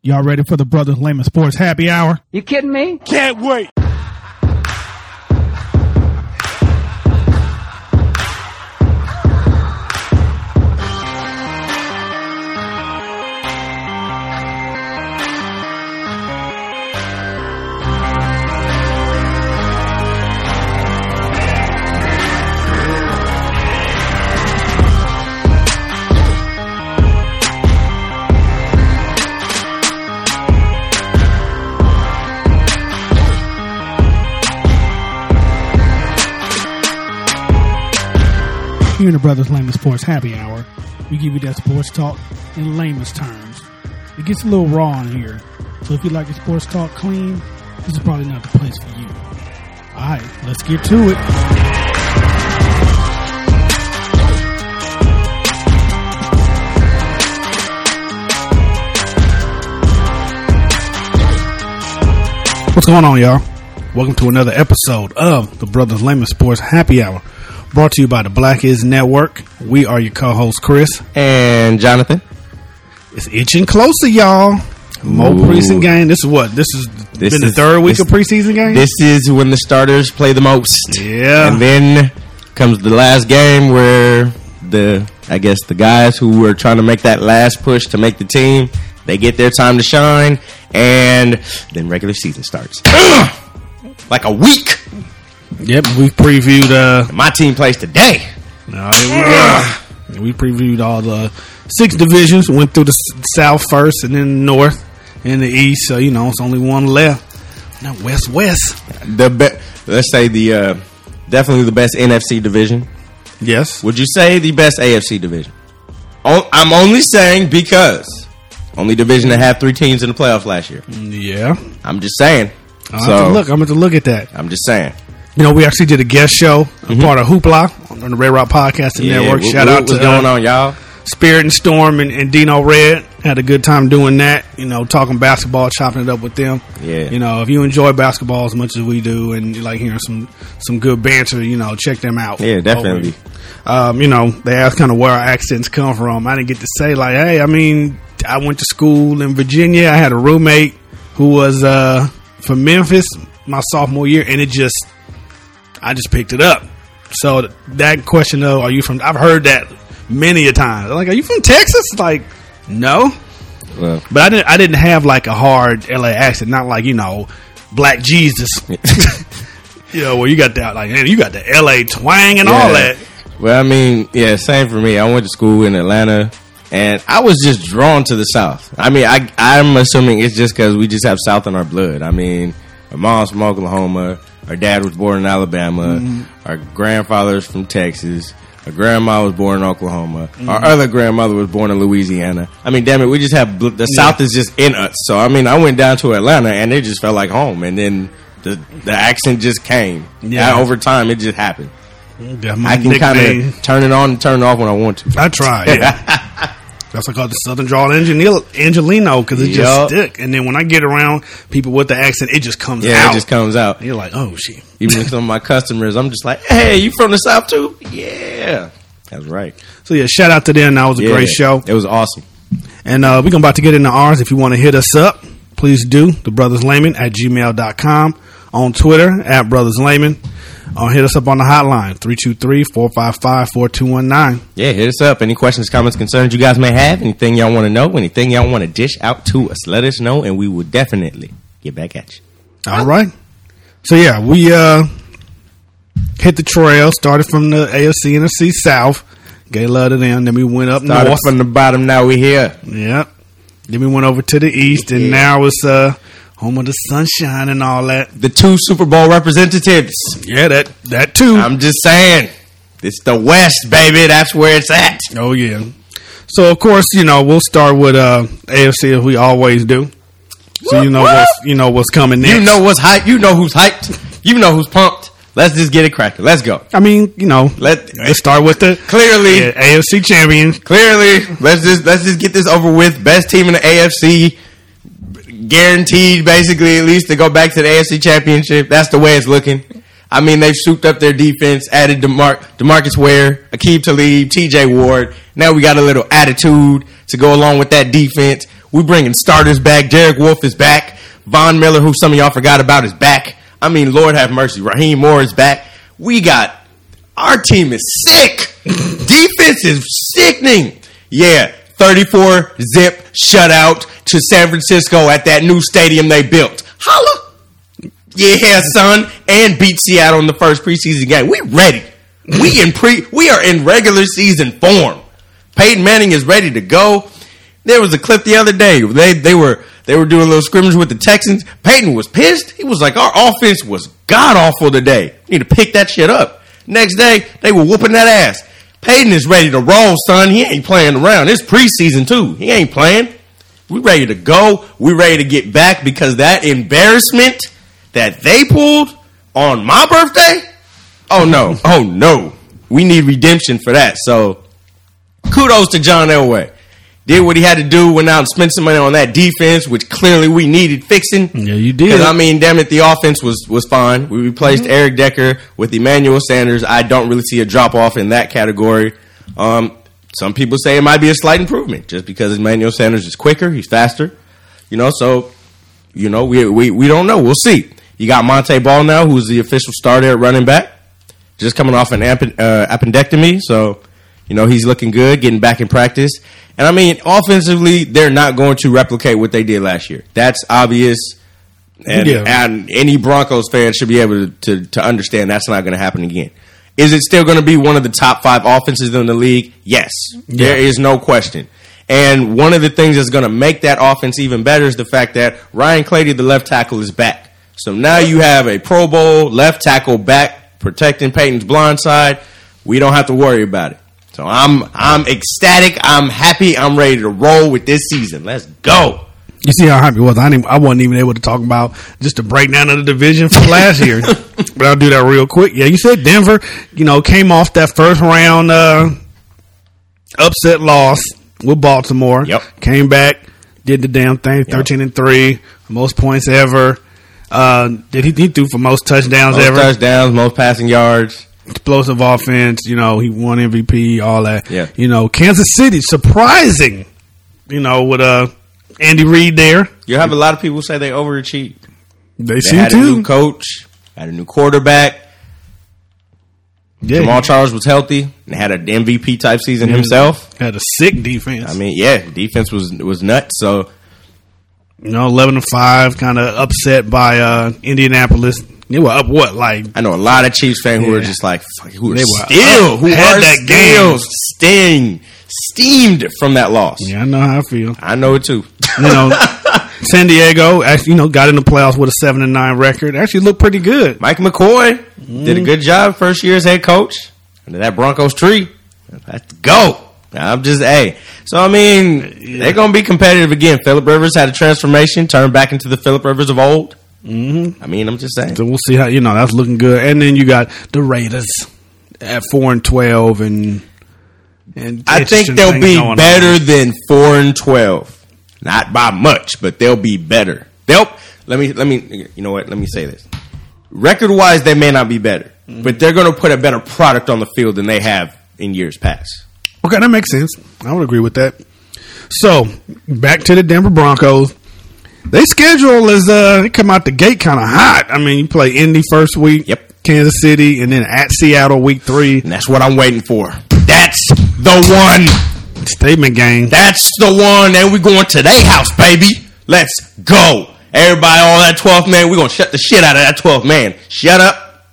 Y'all ready for the Brothers Layman Sports Happy Hour? You kidding me? Can't wait. Here in the Brothers Layman Sports Happy Hour, we give you that sports talk in layman's terms. It gets a little raw in here, so if you like the sports talk clean, this is probably not the place for you. Alright, let's get to it. What's going on, y'all? Welcome to another episode of the Brothers Layman Sports Happy Hour, brought to you by the Black Is Network. We are your co-hosts, Chris and Jonathan. It's itching closer, y'all. More preseason game. This is the third week of preseason game. This is when the starters play the most. Yeah. And then comes the last game where the guys who were trying to make that last push to make the team, they get their time to shine, and then regular season starts. Like a week. Yep, we previewed. My team plays today. We previewed all the 6 divisions. Went through the South first, and then the North and the East. So it's only one left. Now West. Let's say definitely the best NFC division. Yes. Would you say the best AFC division? I'm only saying because only division that had 3 teams in the playoffs last year. Yeah. I'm just saying. I'm going to look at that. I'm just saying. We actually did a guest show, part of Hoopla on the Red Rock Podcasting Network. Shout out to what's going on, y'all. Spirit and Storm and Dino Red. Had a good time doing that. Talking basketball, chopping it up with them. Yeah. If you enjoy basketball as much as we do, and you like hearing some good banter, check them out. Yeah, definitely. They asked kind of where our accents come from. I didn't get to say hey, I went to school in Virginia. I had a roommate who was from Memphis my sophomore year, and I just picked it up. So that question though, are you from? I've heard that many a time. Like, are you from Texas? Like, no. Well, but I didn't have like a hard LA accent, not like Black Jesus. Where you got that you got the LA twang and all that. Well, same for me. I went to school in Atlanta, and I was just drawn to the South. I'm assuming it's just because we just have South in our blood. My mom's from Oklahoma. Our dad was born in Alabama. Mm-hmm. Our grandfather's from Texas. Our grandma was born in Oklahoma. Mm-hmm. Our other grandmother was born in Louisiana. Damn it, we just have the South is just in us. So I went down to Atlanta, and it just felt like home. And then the accent just came. Yeah, over time it just happened. I can kind of turn it on and turn it off when I want to. I try. Yeah. That's why I call it the Southern Drawl Angelino, because it just stick. And then when I get around people with the accent, it just comes out. Yeah, it just comes out. And you're like, oh, shit. Even with some of my customers, I'm just like, hey, you from the South too? Yeah. That's right. So, shout out to them. That was a great show. It was awesome. And we're about to get into ours. If you want to hit us up, please do. thebrotherslayman@gmail.com. On Twitter, @brotherslayman. Or hit us up on the hotline, 323-455-4219. Yeah, hit us up. Any questions, comments, concerns you guys may have, anything y'all want to know, anything y'all want to dish out to us, let us know, and we will definitely get back at you. All right. So, we hit the trail, started from the AFC, NFC South, gave love to them, then we went up north. Started from the bottom, now we here. Yep. Then we went over to the East, and now it's home of the sunshine and all that. The 2 Super Bowl representatives. Yeah, that too. I'm just saying. It's the West, baby. That's where it's at. Oh, yeah. So, of course, we'll start with AFC as we always do. So, what's coming next. You know what's hyped. You know who's hyped. You know who's pumped. Let's just get it cracking. Let's go. Let's start with the AFC champions. Clearly, let's just get this over with. Best team in the AFC. Guaranteed, basically, at least to go back to the AFC Championship. That's the way it's looking. They've souped up their defense, added DeMarcus Ware, Aqib Talib, TJ Ward. Now we got a little attitude to go along with that defense. We bringing starters back. Derek Wolfe is back. Von Miller, who some of y'all forgot about, is back. I mean, Lord have mercy. Raheem Moore is back. Our team is sick. Defense is sickening. Yeah, 34-zip shutout to San Francisco at that new stadium they built. Holla. Yeah, son. And beat Seattle in the first preseason game. We ready. We are in regular season form. Peyton Manning is ready to go. There was a clip the other day. They were doing a little scrimmage with the Texans. Peyton was pissed. He was like, our offense was god-awful today. We need to pick that shit up. Next day, they were whooping that ass. Peyton is ready to roll, son. He ain't playing around. It's preseason, too. He ain't playing. We ready to go. We ready to get back because that embarrassment that they pulled on my birthday, oh, no. We need redemption for that. So, kudos to John Elway. Did what he had to do, went out and spent some money on that defense, which clearly we needed fixing. Yeah, you did. Because, I mean, damn it, the offense was fine. We replaced Eric Decker with Emmanuel Sanders. I don't really see a drop-off in that category. Some people say it might be a slight improvement just because Emmanuel Sanders is quicker, he's faster. We don't know. We'll see. You got Monte Ball now, who's the official starter at running back, just coming off an appendectomy. So, he's looking good, getting back in practice. And, I mean, offensively, they're not going to replicate what they did last year. That's obvious. And any Broncos fan should be able to understand that's not going to happen again. Is it still going to be one of the top 5 offenses in the league? Yes. Yeah. There is no question. And one of the things that's going to make that offense even better is the fact that Ryan Clady, the left tackle, is back. So now you have a Pro Bowl left tackle back protecting Peyton's blind side. We don't have to worry about it. So I'm ecstatic. I'm happy. I'm ready to roll with this season. Let's go. You see how happy I was? I wasn't even able to talk about just the breakdown of the division from last year. But I'll do that real quick. Yeah, you said Denver, came off that first round upset loss with Baltimore. Yep. Came back, did the damn thing, 13-3, most points ever. He threw for most touchdowns ever. Most touchdowns, most passing yards. Explosive offense, he won MVP, all that. Yeah. Kansas City, surprising, with Andy Reid there. You have a lot of people say they overachieved. They seem had to. A new coach, had a new quarterback. Yeah. Jamal Charles was healthy and had an MVP type season himself. Had a sick defense. I mean, defense was nuts. So 11-5, kind of upset by Indianapolis. They were up I know a lot of Chiefs fans who were just like, who are steamed from that loss. Yeah, I know how I feel. I know it too. San Diego actually, got in the playoffs with a 7-9 record. Actually looked pretty good. Mike McCoy did a good job first year as head coach under that Broncos tree. Let's go. I'm just So I mean, they're gonna be competitive again. Phillip Rivers had a transformation, turned back into the Phillip Rivers of old. I mean, I'm just saying. So we'll see how that's looking good. And then you got the Raiders at 4-12, and I think they'll be better than 4-12. Not by much, but they'll be better. Let me. You know what? Let me say this. Record wise, they may not be better, but they're going to put a better product on the field than they have in years past. Okay, that makes sense. I would agree with that. So back to the Denver Broncos. Their schedule is they come out the gate kind of hot. I mean, you play Indy first week, Kansas City, and then at Seattle week 3. And that's what I'm waiting for. That's the one. Statement game. That's the one. And we're going to their house, baby. Let's go. Everybody, all that 12th man, we're going to shut the shit out of that 12th man. Shut up.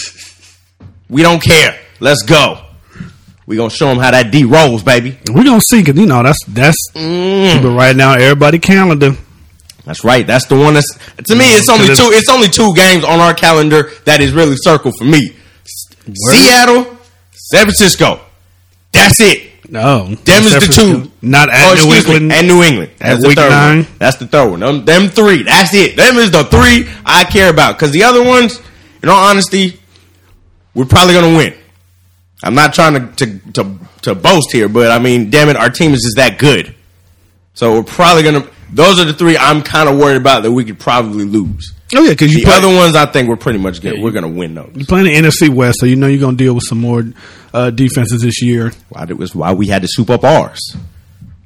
We don't care. Let's go. We're going to show them how that D rolls, baby. We're going to see, because, that's keep it right now, everybody calendar. That's right. That's the one that's, to me, it's only 2 games on our calendar that is really circled for me. Seattle, San Francisco. That's it. No. Them is the 2. Not at New England. And New England. That's week 9. That's the 3rd one. Them 3. That's it. Them is the 3 I care about. Because the other ones, in all honesty, we're probably going to win. I'm not trying to boast here, but I mean, damn it, our team is just that good. So we're probably going to, those are the 3 I'm kind of worried about that we could probably lose. Oh, yeah, because the other ones I think we're pretty much good. We're going to win those. You're playing the NFC West, so you're going to deal with some more defenses this year. It was why we had to soup up ours.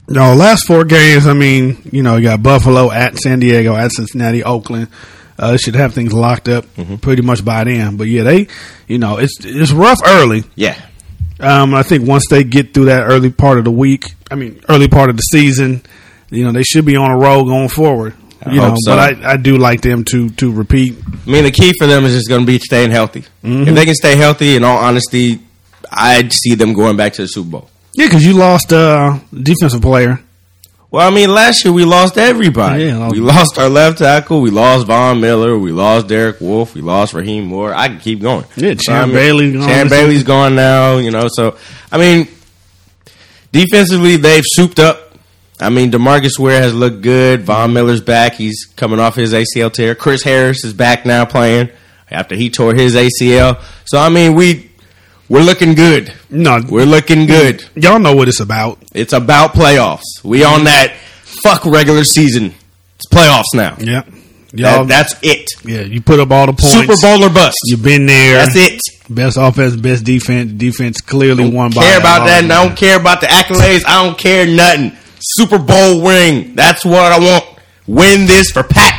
No, last 4 games, I mean, you got Buffalo, at San Diego, at Cincinnati, Oakland. They should have things locked up pretty much by then. But, yeah, they, it's rough early. Yeah. I think once they get through that early part of the season, they should be on a roll going forward. So. But I do like them to repeat. I mean, the key for them is just going to be staying healthy. If they can stay healthy, in all honesty, I'd see them going back to the Super Bowl. Yeah, because you lost a defensive player. Well, I mean, last year we lost everybody. Yeah, we lost our left tackle. We lost Von Miller. We lost Derek Wolfe. We lost Raheem Moore. I can keep going. Yeah, Chan Bailey's gone now. So, I mean, defensively, they've souped up. I mean, DeMarcus Ware has looked good. Von Miller's back. He's coming off his ACL tear. Chris Harris is back now playing after he tore his ACL. So, I mean, we're looking good. No, we're looking good. Y'all know what it's about. It's about playoffs. We on that fuck regular season. It's playoffs now. Yeah. That's it. Yeah, you put up all the points. Super Bowl or bust. You've been there. That's it. Best offense, best defense. Defense clearly won by. I don't care about that. And I don't care about the accolades. I don't care nothing. Super Bowl ring. That's what I want. Win this for Pat.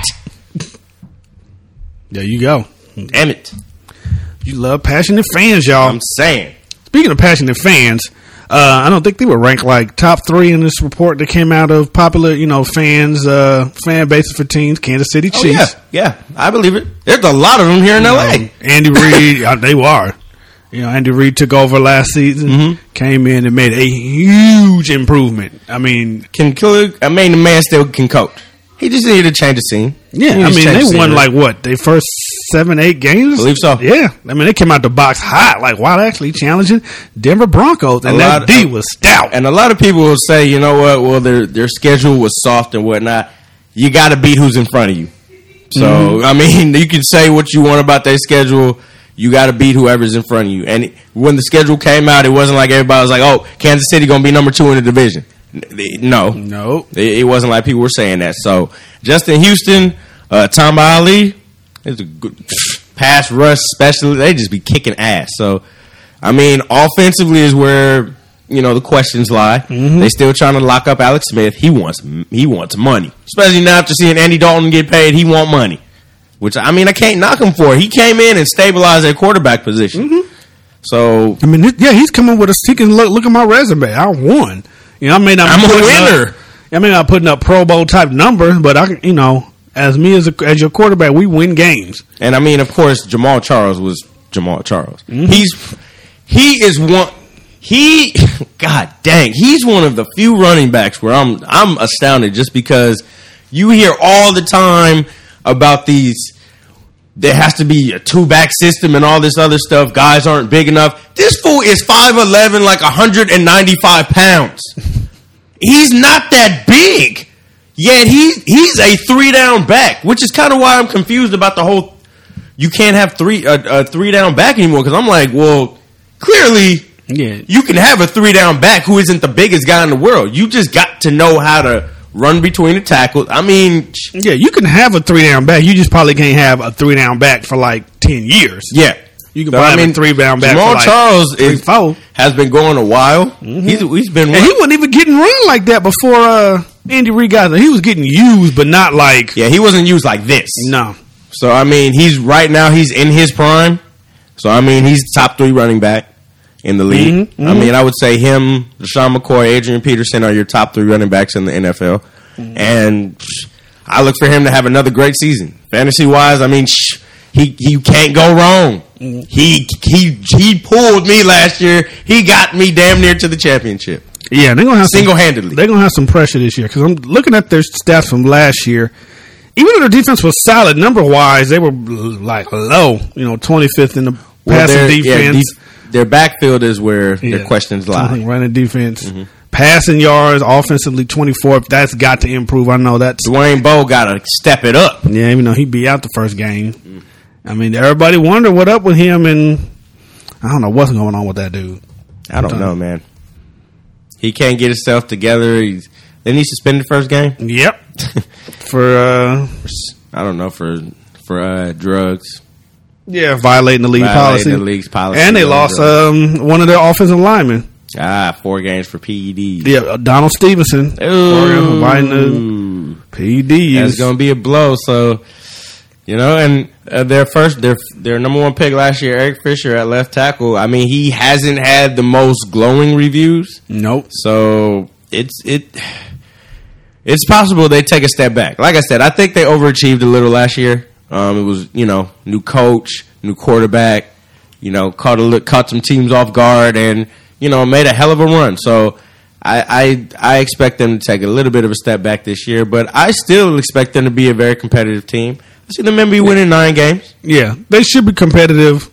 There you go. Damn it. You love passionate fans, y'all. I'm saying. Speaking of passionate fans, I don't think they were ranked like top 3 in this report that came out of popular, fans, fan bases for teams, Kansas City Chiefs. Oh, yeah, I believe it. There's a lot of them here in LA. Andy Reid, they were. Andy Reid took over last season, came in and made a huge improvement. I mean, the man still can coach. He just needed to change the scene. Yeah, they won like what? Their first 7-8 games? I believe so. Yeah. I mean, they came out the box hot. Like, wow, they're actually challenging Denver Broncos. And that D was stout. And a lot of people will say, you know what? Well, their schedule was soft and whatnot. You got to beat who's in front of you. So, I mean, you can say what you want about their schedule. You got to beat whoever's in front of you. And when the schedule came out, it wasn't like everybody was like, oh, Kansas City going to be number 2 in the division. No. It wasn't like people were saying that. So, Justin Houston, Tom Ali, it's a good pass rush specialist. They just be kicking ass. So, I mean, offensively is where, the questions lie. They still trying to lock up Alex Smith. He wants money. Especially now after seeing Andy Dalton get paid, he want money. Which, I mean, I can't knock him for it. He came in and stabilized their quarterback position. So, I mean, he's coming with he can look at my resume. I won. I'm a winner. I may not putting up Pro Bowl type numbers, but as your quarterback, we win games. And I mean, of course, Jamal Charles was Jamal Charles. God dang, he's one of the few running backs where I'm astounded just because you hear all the time about these. There has to be a 2-back system and all this other stuff. Guys aren't big enough. This fool is 5'11", like 195 pounds. He's not that big. Yet he's a 3-down back, which is kind of why I'm confused about the whole. You can't have a 3-down back anymore because I'm like, well, clearly you can have a 3-down back who isn't the biggest guy in the world. You just got to know how to run between the tackles. I mean, you can have a 3-down back. You just probably can't have a 3-down back for like 10 years. Yeah. You can probably have a 3-down back Jamal for like Charles has been going a while. He's been and he wasn't even getting run like that before Andy Reid got there. He was getting used, but not like... Yeah, he wasn't used like this. No. So, I mean, he's in his prime. So, I mean, he's top 3 running back in the league. I mean, I would say him, LaShawn McCoy, Adrian Peterson are your top 3 running backs in the NFL. And I look for him to have another great season. Fantasy-wise, I mean, he can't go wrong. He pulled me last year. He got me damn near to the championship. Yeah, they're gonna have single-handedly. They're gonna have some pressure this year because I'm looking at their stats from last year. Even though their defense was solid number-wise, they were like low. 25th in the passing defense. Their backfield is where their questions lie. Running defense, passing yards, offensively 24th. That's got to improve. I know that's Dwayne Bowe got to step it up. Yeah, even though he beat out the first game. I mean, everybody wonder what up with him, and I don't know what's going on with that dude. I don't know, man. He can't get himself together. Didn't he suspend the first game? Yep. for I don't know, for drugs. Yeah, violating the league's policy. And they lost one of their offensive linemen. 4 games for PEDs. Yeah, Donald Stevenson. Ooh. Inviting the PEDs. That's going to be a blow. So, and their number 1 pick last year, Eric Fisher at left tackle. I mean, he hasn't had the most glowing reviews. Nope. So it's possible they take a step back. Like I said, I think they overachieved a little last year. It was, new coach, new quarterback, caught some teams off guard and, made a hell of a run. So I expect them to take a little bit of a step back this year, but I still expect them to be a very competitive team. I see them be winning 9 games. Yeah, they should be competitive.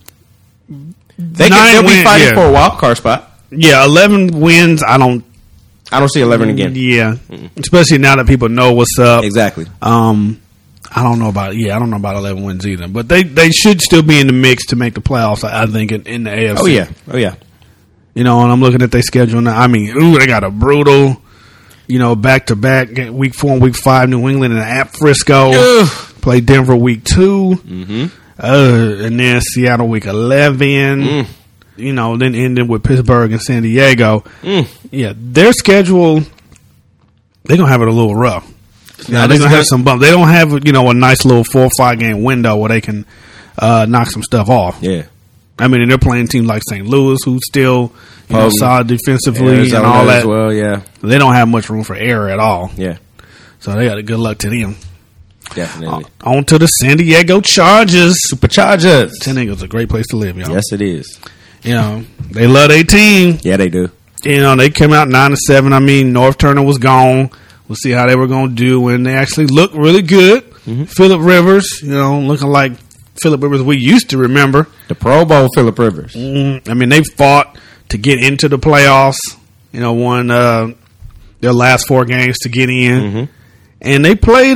They'll be fighting for a wild card spot. Yeah, 11 wins. I don't see 11 again. Yeah, especially now that people know what's up. Exactly. I don't know about 11 wins either, but they should still be in the mix to make the playoffs. I think in the AFC. Oh yeah. And I'm looking at their schedule now. I mean, they got a brutal, back to back week 4 and week 5. New England and at Frisco. Ugh. Play Denver week 2. Mm-hmm. And then Seattle week 11. Then ending with Pittsburgh and San Diego. Yeah, their schedule, they're going to have it a little rough. They're going to have some bumps. They don't have, a nice little 4 or 5 game window where they can knock some stuff off. Yeah. I mean, and they're playing teams like St. Louis, who's still solid defensively Arizona and all that. As well, yeah. They don't have much room for error at all. Yeah. So they got a good luck to them. Definitely. On to the San Diego Chargers. Superchargers. San Diego's a great place to live, y'all. Yes, it is. They love their team. Yeah, they do. They came out 9-7. I mean, North Turner was gone. We'll see how they were going to do, and they actually looked really good. Mm-hmm. Phillip Rivers, looking like Phillip Rivers we used to remember. The Pro Bowl Phillip Rivers. Mm-hmm. I mean, they fought to get into the playoffs. Won their last 4 games to get in. Mm-hmm. And they played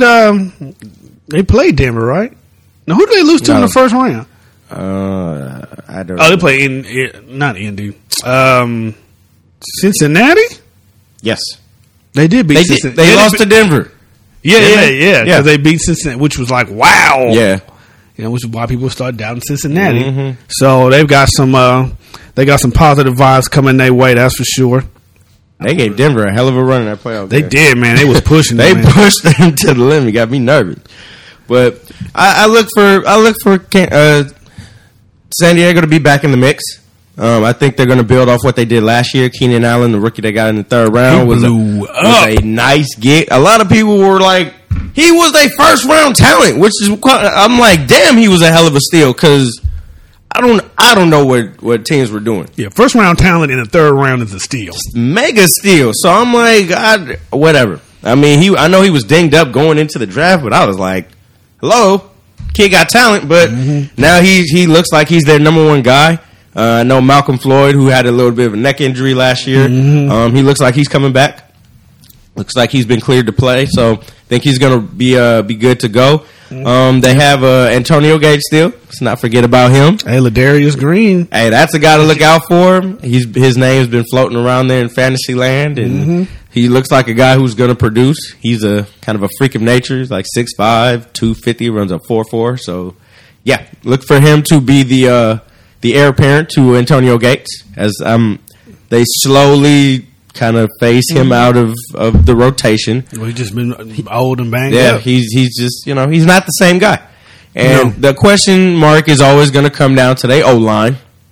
Denver, right? Now, who did they lose to in the first round? I don't know. Oh, they played not Indy. Cincinnati? Yes. They did beat Cincinnati. They lost to Denver. Yeah. Because they beat Cincinnati, which was like, wow. Yeah. Which is why people start doubting Cincinnati. Mm-hmm. So they've got some positive vibes coming their way, that's for sure. They gave Denver a hell of a run in that playoff. They did, man. They was pushing. They pushed them to the limit. Got me nervous. But I look for San Diego to be back in the mix. I think they're going to build off what they did last year. Keenan Allen, the rookie they got in the 3rd round, was a nice get. A lot of people were like, he was a first round talent, which is I'm like, damn, he was a hell of a steal because I don't know what teams were doing. Yeah, first round talent in the 3rd round is a steal. Mega steal. So I'm like, whatever. I mean, I know he was dinged up going into the draft, but I was like, hello, kid got talent, but now he looks like he's their number 1 guy. I know Malcolm Floyd, who had a little bit of a neck injury last year. He looks like he's coming back. Looks like he's been cleared to play, so I think he's going to be good to go. They have Antonio Gates still. Let's not forget about him. Hey, Ladarius Green. Hey, that's a guy to look out for. His name's been floating around there in fantasy land, and he looks like a guy who's going to produce. He's a kind of a freak of nature. He's like 6'5", 250, runs a 4.4. So, yeah, look for him to be the heir apparent to Antonio Gates as they slowly kind of phase him out of the rotation. Well, he's just been old and banged up. Yeah, he's just, he's not the same guy. And the question mark is always going to come down to the O-line.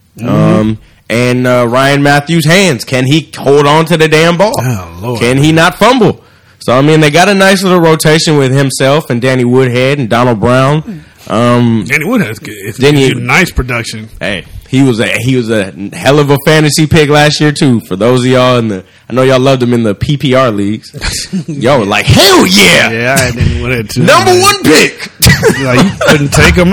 And Ryan Matthews' hands. Can he hold on to the damn ball? Oh, Lord. Can he not fumble? So, I mean, they got a nice little rotation with himself and Danny Woodhead and Donald Brown. Danny Woodhead is nice production. Hey, he was a hell of a fantasy pick last year too. For those of y'all I know y'all loved him in the PPR leagues. Y'all were like, hell yeah! Yeah, I had Danny Woodhead too. Number 1 pick. Like, you couldn't take him.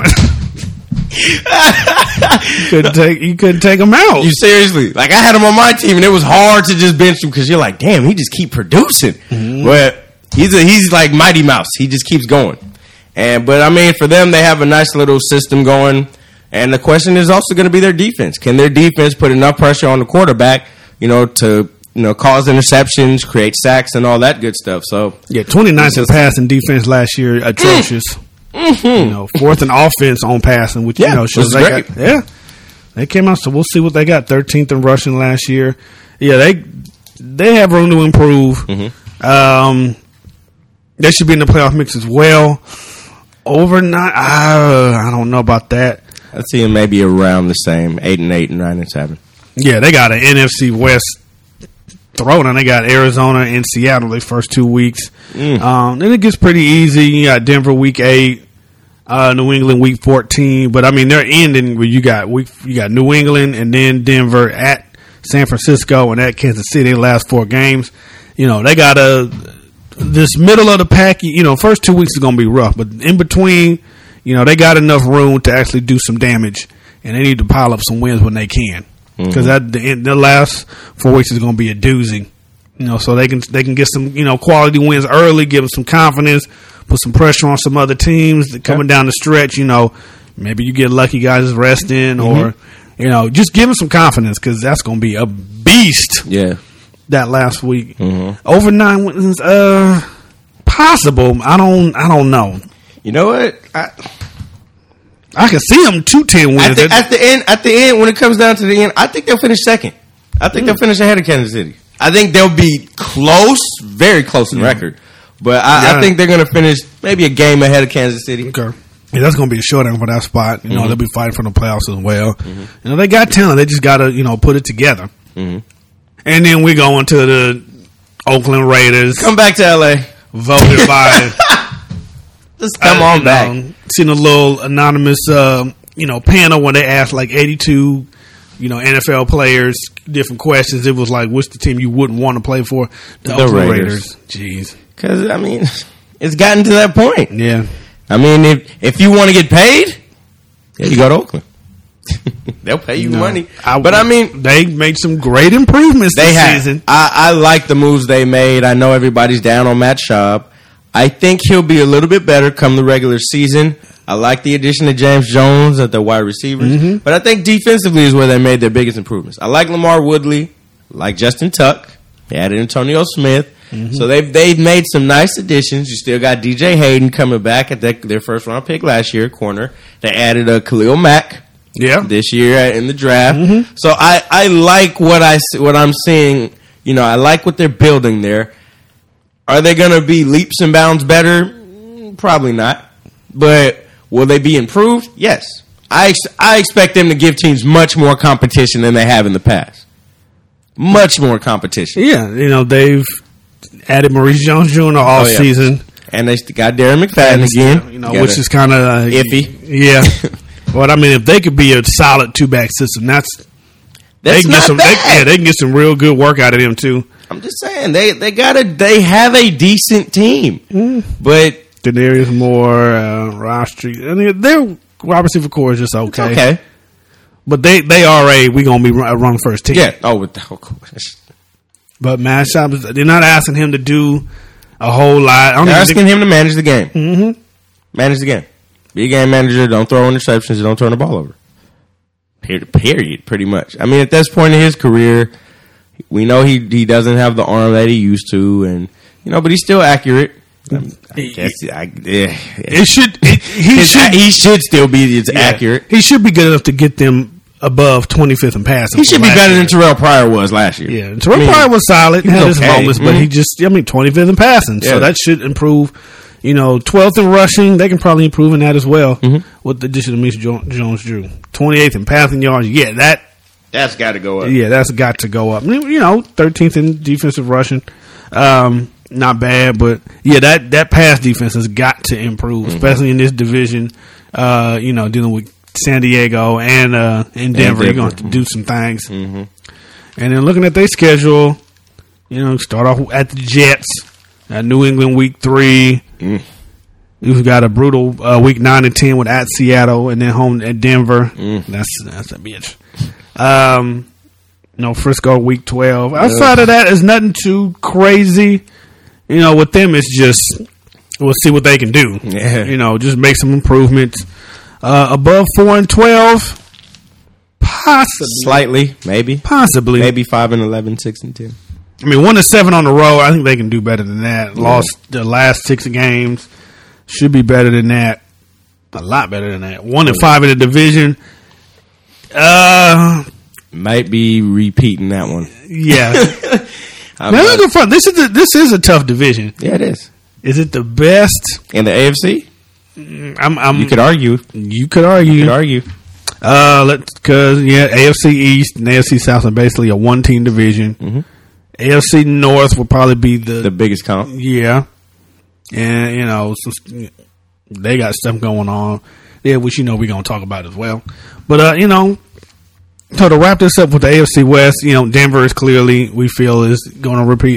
You couldn't take him out. You seriously? Like, I had him on my team, and it was hard to just bench him because you're like, damn, he just keep producing. But he's like Mighty Mouse. He just keeps going. But I mean, for them, they have a nice little system going. And the question is also going to be their defense. Can their defense put enough pressure on the quarterback, to cause interceptions, create sacks, and all that good stuff? So 29th in passing defense last year, atrocious. 4th in offense on passing, which shows great. They came out. So we'll see what they got. 13th in rushing last year. Yeah, they have room to improve. Mm-hmm. They should be in the playoff mix as well. Overnight, I don't know about that. I see them maybe around the same 8-8 and 9-7. Yeah, they got an NFC West thrown, and they got Arizona and Seattle their first 2 weeks. Then it gets pretty easy. You got Denver week 8, New England week 14. But I mean, they're ending where you got New England and then Denver at San Francisco and at Kansas City. Last 4 games. You know, they got this middle of the pack. You know, first 2 weeks is going to be rough, but in between, you know, they got enough room to actually do some damage, and they need to pile up some wins when they can. Because the last 4 weeks is going to be a doozy, you know. So they can get some, you know, quality wins early, give them some confidence, put some pressure on some other teams coming down the stretch. You know, maybe you get lucky guys resting, or you know, just give them some confidence because that's going to be a beast. Yeah, that last week over 9 wins, possible. I don't know. You know what? I can see them 2-10 wins. At the end, when it comes down to the end, I think they'll finish second. I think they'll finish ahead of Kansas City. I think they'll be close, very close in record. But I think they're going to finish maybe a game ahead of Kansas City. Okay. Yeah, that's going to be a showdown for that spot. You know, they'll be fighting for the playoffs as well. You know, they got talent. They just got to, you know, put it together. And then we go into the Oakland Raiders. Come back to L.A. Voted by... Just come on back. Seen a little anonymous, you know, panel when they asked like 82, you know, NFL players different questions. It was like, what's the team you wouldn't want to play for? The Oakland Raiders. Jeez. Because I mean, it's gotten to that point. Yeah. I mean, if you want to get paid, you go to Oakland. They'll pay you money. But I mean, they made some great improvements this season. I like the moves they made. I know everybody's down on Matt Schaub. I think he'll be a little bit better come the regular season. I like the addition of James Jones at the wide receivers. But I think defensively is where they made their biggest improvements. I like Lamar Woodley. I like Justin Tuck. They added Antonio Smith. So they've made some nice additions. You still got DJ Hayden coming back at their first round pick last year, corner. They added a Khalil Mack this year in the draft. So I like what I'm seeing. You know, I like what they're building there. Are they going to be leaps and bounds better? Probably not. But will they be improved? Yes. I expect them to give teams much more competition than they have in the past. Much more competition. Yeah. You know, they've added Maurice Jones-Jr. all season. And they got Darren McFadden again. You know, which is kind of iffy. Yeah. But I mean, if they could be a solid 2-back system, they can get some real good work out of them too. I'm just saying they have a decent team, but Denarius Moore, Ross Street, I mean, their wide receiver core is just okay. It's okay, but they are we gonna be a run first team. Yeah. Oh, without question. But Matt Schaub, they're not asking him to do a whole lot. They're asking him to manage the game. Manage the game. Be a game manager. Don't throw interceptions. Don't turn the ball over. Period. Pretty much. I mean, at this point in his career, we know he doesn't have the arm that he used to, and you know, but he's still accurate. He should still be accurate. He should be good enough to get them above 25th in passing. He should be better than Terrell Pryor was last year. Yeah, Terrell Pryor was solid. He had his moments, but he just 25th in passing, so that should improve. You know, 12th in rushing, they can probably improve in that as well with the addition of Maurice Jones-Jr. 28th in passing yards. Yeah, that's got to go up. Yeah, that's got to go up. You know, 13th in defensive rushing. Not bad, but yeah, that pass defense has got to improve, especially in this division. You know, dealing with San Diego and Denver, you're going to have to do some things. And then looking at their schedule, you know, start off at the Jets, New England week 3. We've got a brutal week 9 and 10 with at Seattle, and then home at Denver. That's a bitch. You know, Frisco week 12. Outside of that, it's nothing too crazy. You know, with them, it's just we'll see what they can do. Yeah. You know, just make some improvements. Above 4-12, possibly, slightly, maybe, possibly, maybe 5-11, 6-10. I mean, 1-7 on the road. I think they can do better than that. Lost the last 6 games. Should be better than that. A lot better than that. 1-5 in the division. Might be repeating that one. Yeah. This is a tough division. Yeah, it is. Is it the best in the AFC? You could argue. You could argue. Because AFC East and AFC South are basically a one-team division. Mm-hmm. AFC North will probably be the biggest comp. Yeah, and they got stuff going on there, which we're going to talk about as well. But so to wrap this up with the AFC West, Denver is clearly we feel is going to repeat.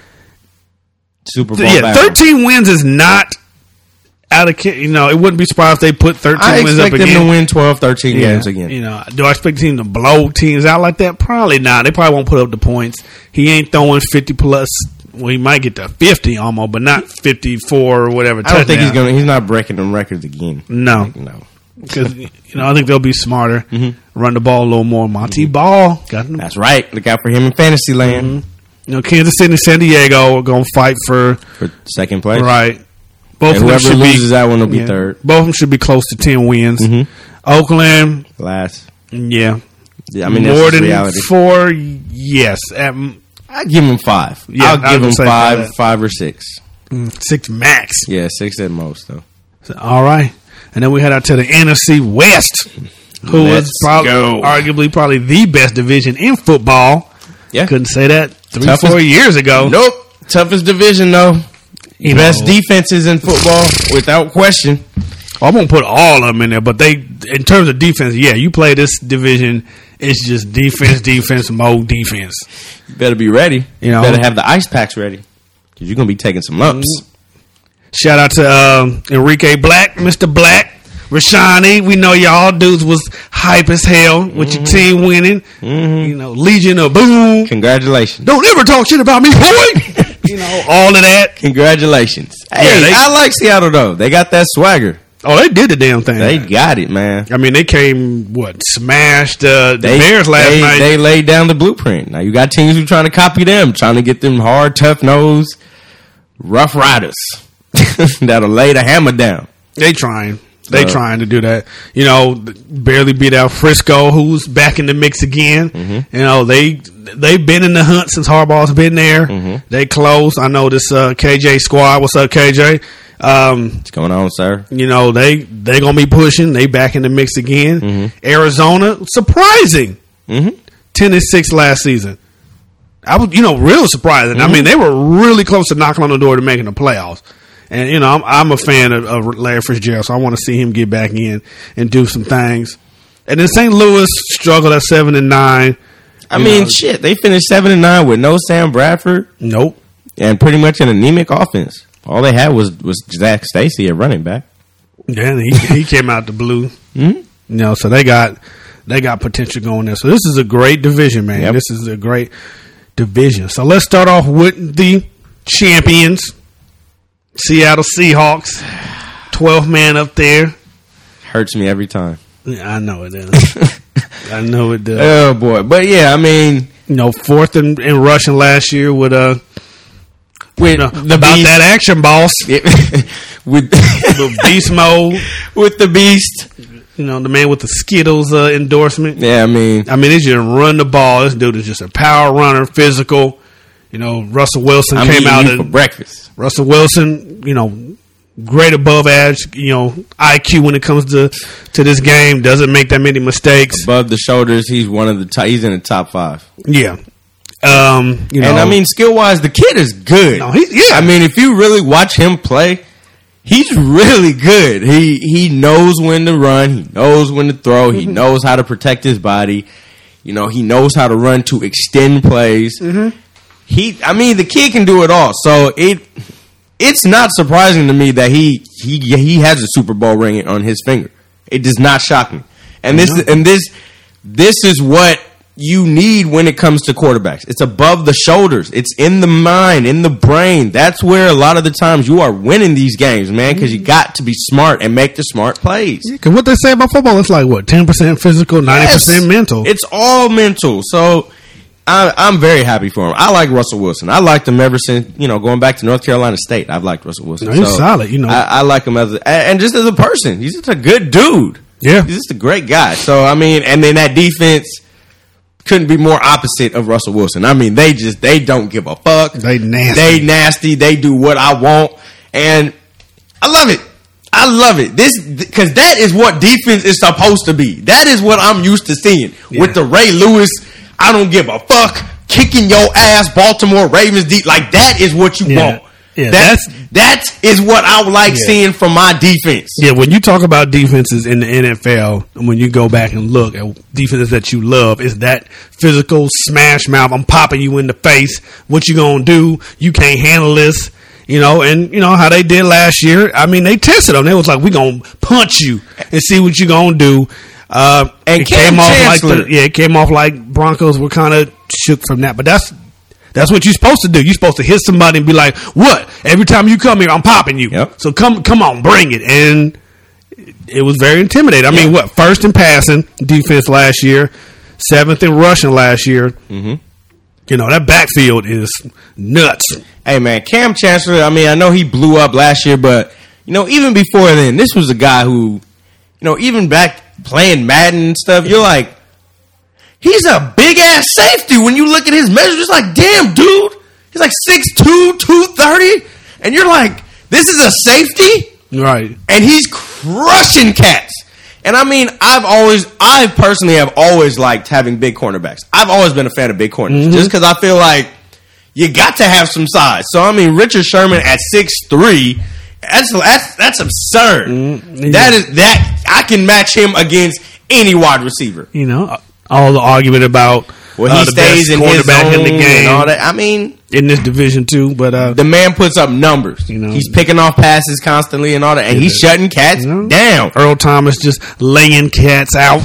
Super Bowl. Yeah, 13 wins is not out of it wouldn't be surprised if they put 13 wins up again. I expect them to win 12, 13 games again. Do I expect the team to blow teams out like that? Probably not. They probably won't put up the points. He ain't throwing 50 plus. Well, he might get to 50 almost, but not 54 or whatever. I don't think he's not breaking them records again. No. Because I think they'll be smarter, run the ball a little more. Monty Ball got them. That's right. Look out for him in fantasy land. Kansas City and San Diego are going to fight for second place. Right. Both and whoever loses that one will be third. Both of them should be close to 10 wins. Mm-hmm. Oakland last. Yeah. I mean, more that's than reality. 4. Yes. I give them 5. Yeah, I'll give them 5 or 6. 6 max. Yeah, 6 at most though. So, all right, and then we head out to the NFC West, who is arguably the best division in football. Yeah, couldn't say that 3-4 years ago. Nope, toughest division though. Best defenses in football, without question. I won't put all of them in there, but in terms of defense, you play this division, it's just defense, more defense. You better be ready. You better have the ice packs ready, because you're going to be taking some lumps. Shout out to Enrique Black, Mr. Black, Rashani. We know y'all dudes was hype as hell with your team winning. Mm-hmm. Legion of Boom. Congratulations. Don't ever talk shit about me, boy. All of that. Congratulations. Hey, I like Seattle, though. They got that swagger. Oh, they did the damn thing. They got it, man. I mean, they came, smashed the Bears last night. They laid down the blueprint. Now, you got teams who trying to copy them, trying to get them hard, tough-nosed, rough riders that'll lay the hammer down. They trying. They trying to do that. Barely beat out Frisco, who's back in the mix again. Mm-hmm. They've been in the hunt since Harbaugh's been there. Mm-hmm. They close. I know this KJ squad. What's up, KJ? What's going on, sir? They gonna be pushing. They back in the mix again. Mm-hmm. Arizona, surprising. 10-6 last season. I was, real surprising. Mm-hmm. I mean, they were really close to knocking on the door to making the playoffs. And, I'm a fan of Larry Fitzgerald, so I want to see him get back in and do some things. And then St. Louis struggled at 7-9. I mean, shit, they finished 7-9 with no Sam Bradford. Nope. And pretty much an anemic offense. All they had was Zach Stacy at running back. Yeah, and he came out the blue. Mm-hmm. So they got potential going there. So this is a great division, man. Yep. This is a great division. So let's start off with the champions. Seattle Seahawks, 12th man up there. Hurts me every time. Yeah, I know it does. I know it does. Oh boy, but I mean, 4th in rushing last year with the beast. That action boss with the beast mode with the beast. The man with the Skittles endorsement. Yeah, I mean, it's just run the ball. This dude is just a power runner, physical. Russell Wilson came out for breakfast. Russell Wilson, great above average, IQ when it comes to this game. Doesn't make that many mistakes. Above the shoulders, he's one of the he's in the top 5. Yeah. And I mean, skill wise, the kid is good. No, I mean, if you really watch him play, he's really good. He knows when to run. He knows when to throw. Mm-hmm. He knows how to protect his body. He knows how to run to extend plays. Mm-hmm. The kid can do it all. So it's not surprising to me that he has a Super Bowl ring on his finger. It does not shock me. And this is what you need when it comes to quarterbacks. It's above the shoulders. It's in the mind, in the brain. That's where a lot of the times you are winning these games, man, because you got to be smart and make the smart plays. Because what they say about football, it's like, 10% physical, 90% mental. It's all mental. So I'm very happy for him. I like Russell Wilson. I liked him ever since, going back to North Carolina State. I've liked Russell Wilson. No, he's solid, I like him and just as a person. He's just a good dude. Yeah. He's just a great guy. So, and then that defense, couldn't be more opposite of Russell Wilson. I mean, they don't give a fuck. They nasty. They nasty. They do what I want. And I love it. I love it. Because that is what defense is supposed to be. That is what I'm used to seeing. Yeah. With the Ray Lewis, I don't give a fuck, kicking your ass, Baltimore Ravens deep. Like, that is what you want. Yeah, that is what I like seeing from my defense. Yeah, when you talk about defenses in the NFL, and when you go back and look at defenses that you love, is that physical smash mouth. I'm popping you in the face. What you gonna do? You can't handle this. You know, and you know how they did last year. I mean, they tested them. They was like, "We gonna punch you and see what you gonna do." And it came off like Broncos were kind of shook from that. But that's what you're supposed to do. You're supposed to hit somebody and be like, "What? Every time you come here, I'm popping you." Yep. So come on, bring it. And it was very intimidating. I mean, what? First in passing defense last year, 7th in rushing last year. Mm-hmm. You know, that backfield is nuts. Hey, man, Cam Chancellor, I mean, I know he blew up last year, but, you know, even before then, this was a guy who, you know, even back playing Madden and stuff, you're like, he's a big-ass safety. When you look at his measures, it's like, damn, dude. He's like 6'2", 230. And you're like, this is a safety? Right. And he's crushing cats. And I mean, I personally have always liked having big cornerbacks. I've always been a fan of big corners, just because I feel like you got to have some size. So I mean, Richard Sherman at 6'3", that's absurd. Mm-hmm. That I can match him against any wide receiver. You know, all the argument about he stays in his zone in the game and all that. I mean, in this division too, but the man puts up numbers. You know, he's picking off passes constantly and all that, and he's shutting cats down. Earl Thomas just laying cats out.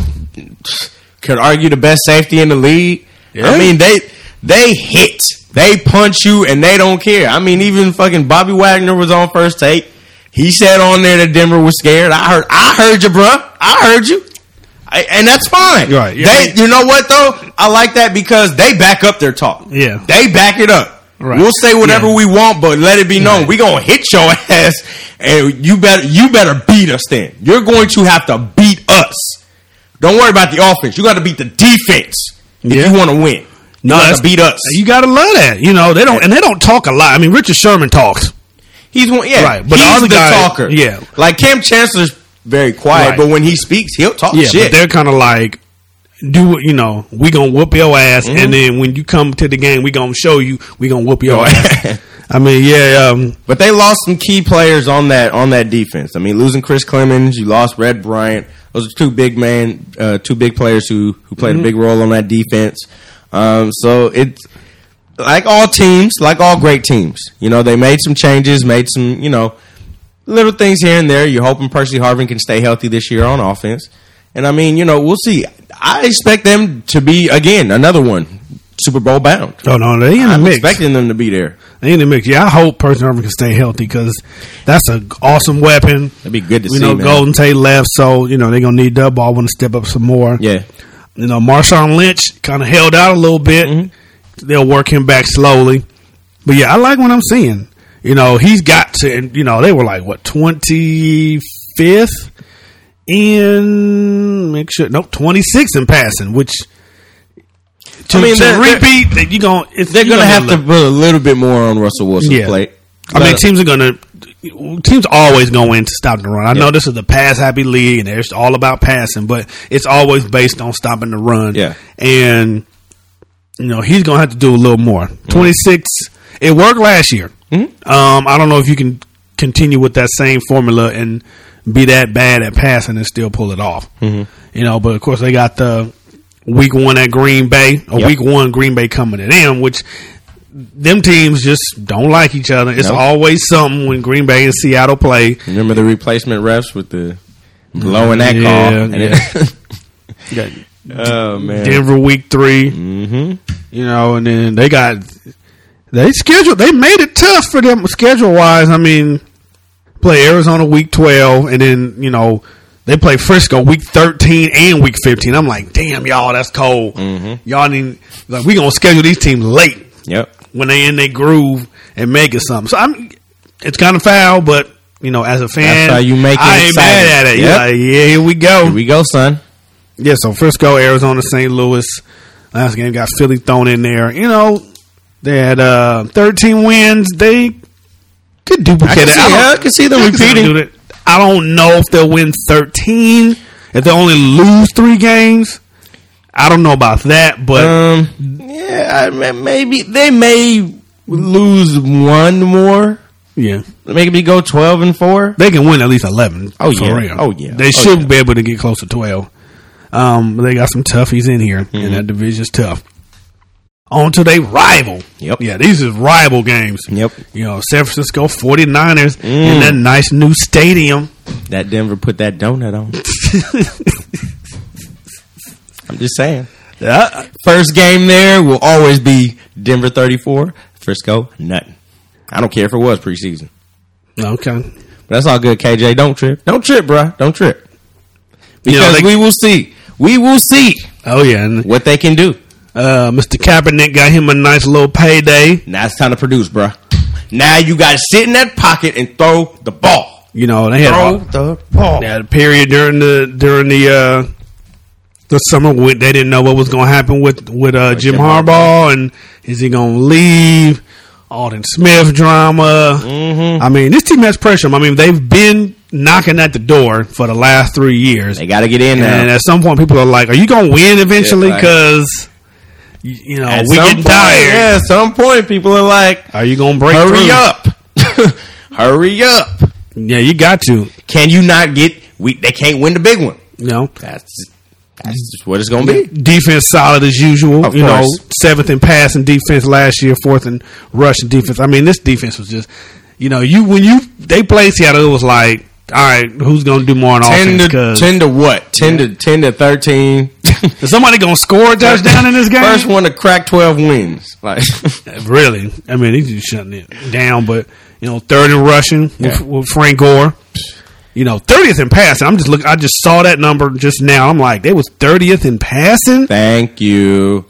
Could argue the best safety in the league. Yeah. I mean, they hit, they punch you, and they don't care. I mean, even fucking Bobby Wagner was on First Take. He said on there that Denver was scared. I heard you, bro. I heard you. And that's fine. Right. Yeah. You know what though? I like that because they back up their talk. Yeah. They back it up. Right. We'll say whatever we want, but let it be known we gonna hit your ass, and you better beat us. Then you're going to have to beat us. Don't worry about the offense. You got to beat the defense if you want to win. You got to beat us. You got to love that. You know they don't talk a lot. I mean, Richard Sherman talks. He's one, right, but he's the talker. Yeah, like Cam Chancellor's very quiet, but when he speaks, he'll talk shit. But they're kind of like, we gonna whoop your ass, and then when you come to the game, we gonna show you, we gonna whoop your ass. I mean, but they lost some key players on that defense. I mean, losing Chris Clemens, you lost Red Bryant. Those are two big players who played a big role on that defense. So it's like all teams, like all great teams. You know, they made some changes, made some, little things here and there. You're hoping Percy Harvin can stay healthy this year on offense. And I mean, we'll see. I expect them to be, again, another one, Super Bowl bound. Oh, no, they in the mix. I'm expecting them to be there. They in the mix. Yeah, I hope Percy Harvin can stay healthy because that's an awesome weapon. That'd be good to see, We know Golden Tate left, so, they're going to need Doug Baldwin to step up some more. Yeah. Marshawn Lynch kind of held out a little bit. Mm-hmm. They'll work him back slowly. But, yeah, I like what I'm seeing. He's got to, they were like, 25th in, 26th in passing, which to repeat, they're going to have to put a little bit more on Russell Wilson's plate. I mean, teams always go in to stop the run. I know this is a pass-happy league, and it's all about passing, but it's always based on stopping the run. Yeah. And, he's going to have to do a little more. 26, it worked last year. Mm-hmm. I don't know if you can continue with that same formula and be that bad at passing and still pull it off. Mm-hmm. But of course they got the week 1 at Green Bay, week 1 Green Bay coming at them, which them teams just don't like each other. It's always something when Green Bay and Seattle play. Remember the replacement refs with the blowing that call? Yeah. Oh man, Denver week 3. Mm-hmm. And then they made it tough for them schedule wise. I mean, play Arizona week 12, and then they play Frisco week 13 and week 15. I'm like, damn, y'all, that's cold. Mm-hmm. Y'all need we gonna schedule these teams late. Yep. When they in their groove and make it something. So it's kind of foul, but as a fan, that's how you make it I ain't exciting. mad at it. Yep. Like, here we go. Here we go, son. Yeah, so Frisco, Arizona, St. Louis. Last game got Philly thrown in there. You know, they had 13 wins. They could duplicate it. I can see them repeating. I don't know if they'll win 13. If they only lose 3 games, I don't know about that. But maybe they may lose one more. Yeah, maybe go 12-4. They can win at least 11. Oh for yeah, real. oh yeah. They should be able to get close to 12. But they got some toughies in here, and that division's tough. On to their rival. Yep. Yeah, these are rival games. Yep. You know, San Francisco 49ers in that nice new stadium. That Denver put that donut on. I'm just saying. First game there will always be Denver 34, Frisco nothing. I don't care if it was preseason. Okay. But that's all good, KJ. Don't trip. Don't trip, bro. Don't trip. Because we will see. We will see. Oh, yeah. And what they can do. Mr. Kaepernick got him a nice little payday. Now it's time to produce, bro. Now you got to sit in that pocket and throw the ball. You know, they had the ball. They had a period during the summer when they didn't know what was going to happen with Jim Harbaugh, and is he going to leave? Alden Smith drama. I mean, this team has pressure. I mean, they've been knocking at the door for the last 3 years. They got to get in now. And at some point, people are like, "Are you going to win eventually?" Because you know we get tired. Yeah, at some point, people are like, "Are you going to break Hurry through?" up! Hurry up! Yeah, you got to. Can you not get? They can't win the big one. No, that's just what it's going to be. Defense solid as usual. Of you course. know, 7th in passing defense last year, 4th in rushing defense. I mean, this defense was just, you know, they played Seattle, it was like, all right, who's going to do more on offense? 10 to what? 10 to 13. Is somebody going to score a touchdown in this game? First one to crack 12 wins. Like really? I mean, he's just shutting it down. But you know, 3rd in rushing with Frank Gore. You know, 30th in passing. I just saw that number just now. I'm like, they was 30th in passing. Thank you.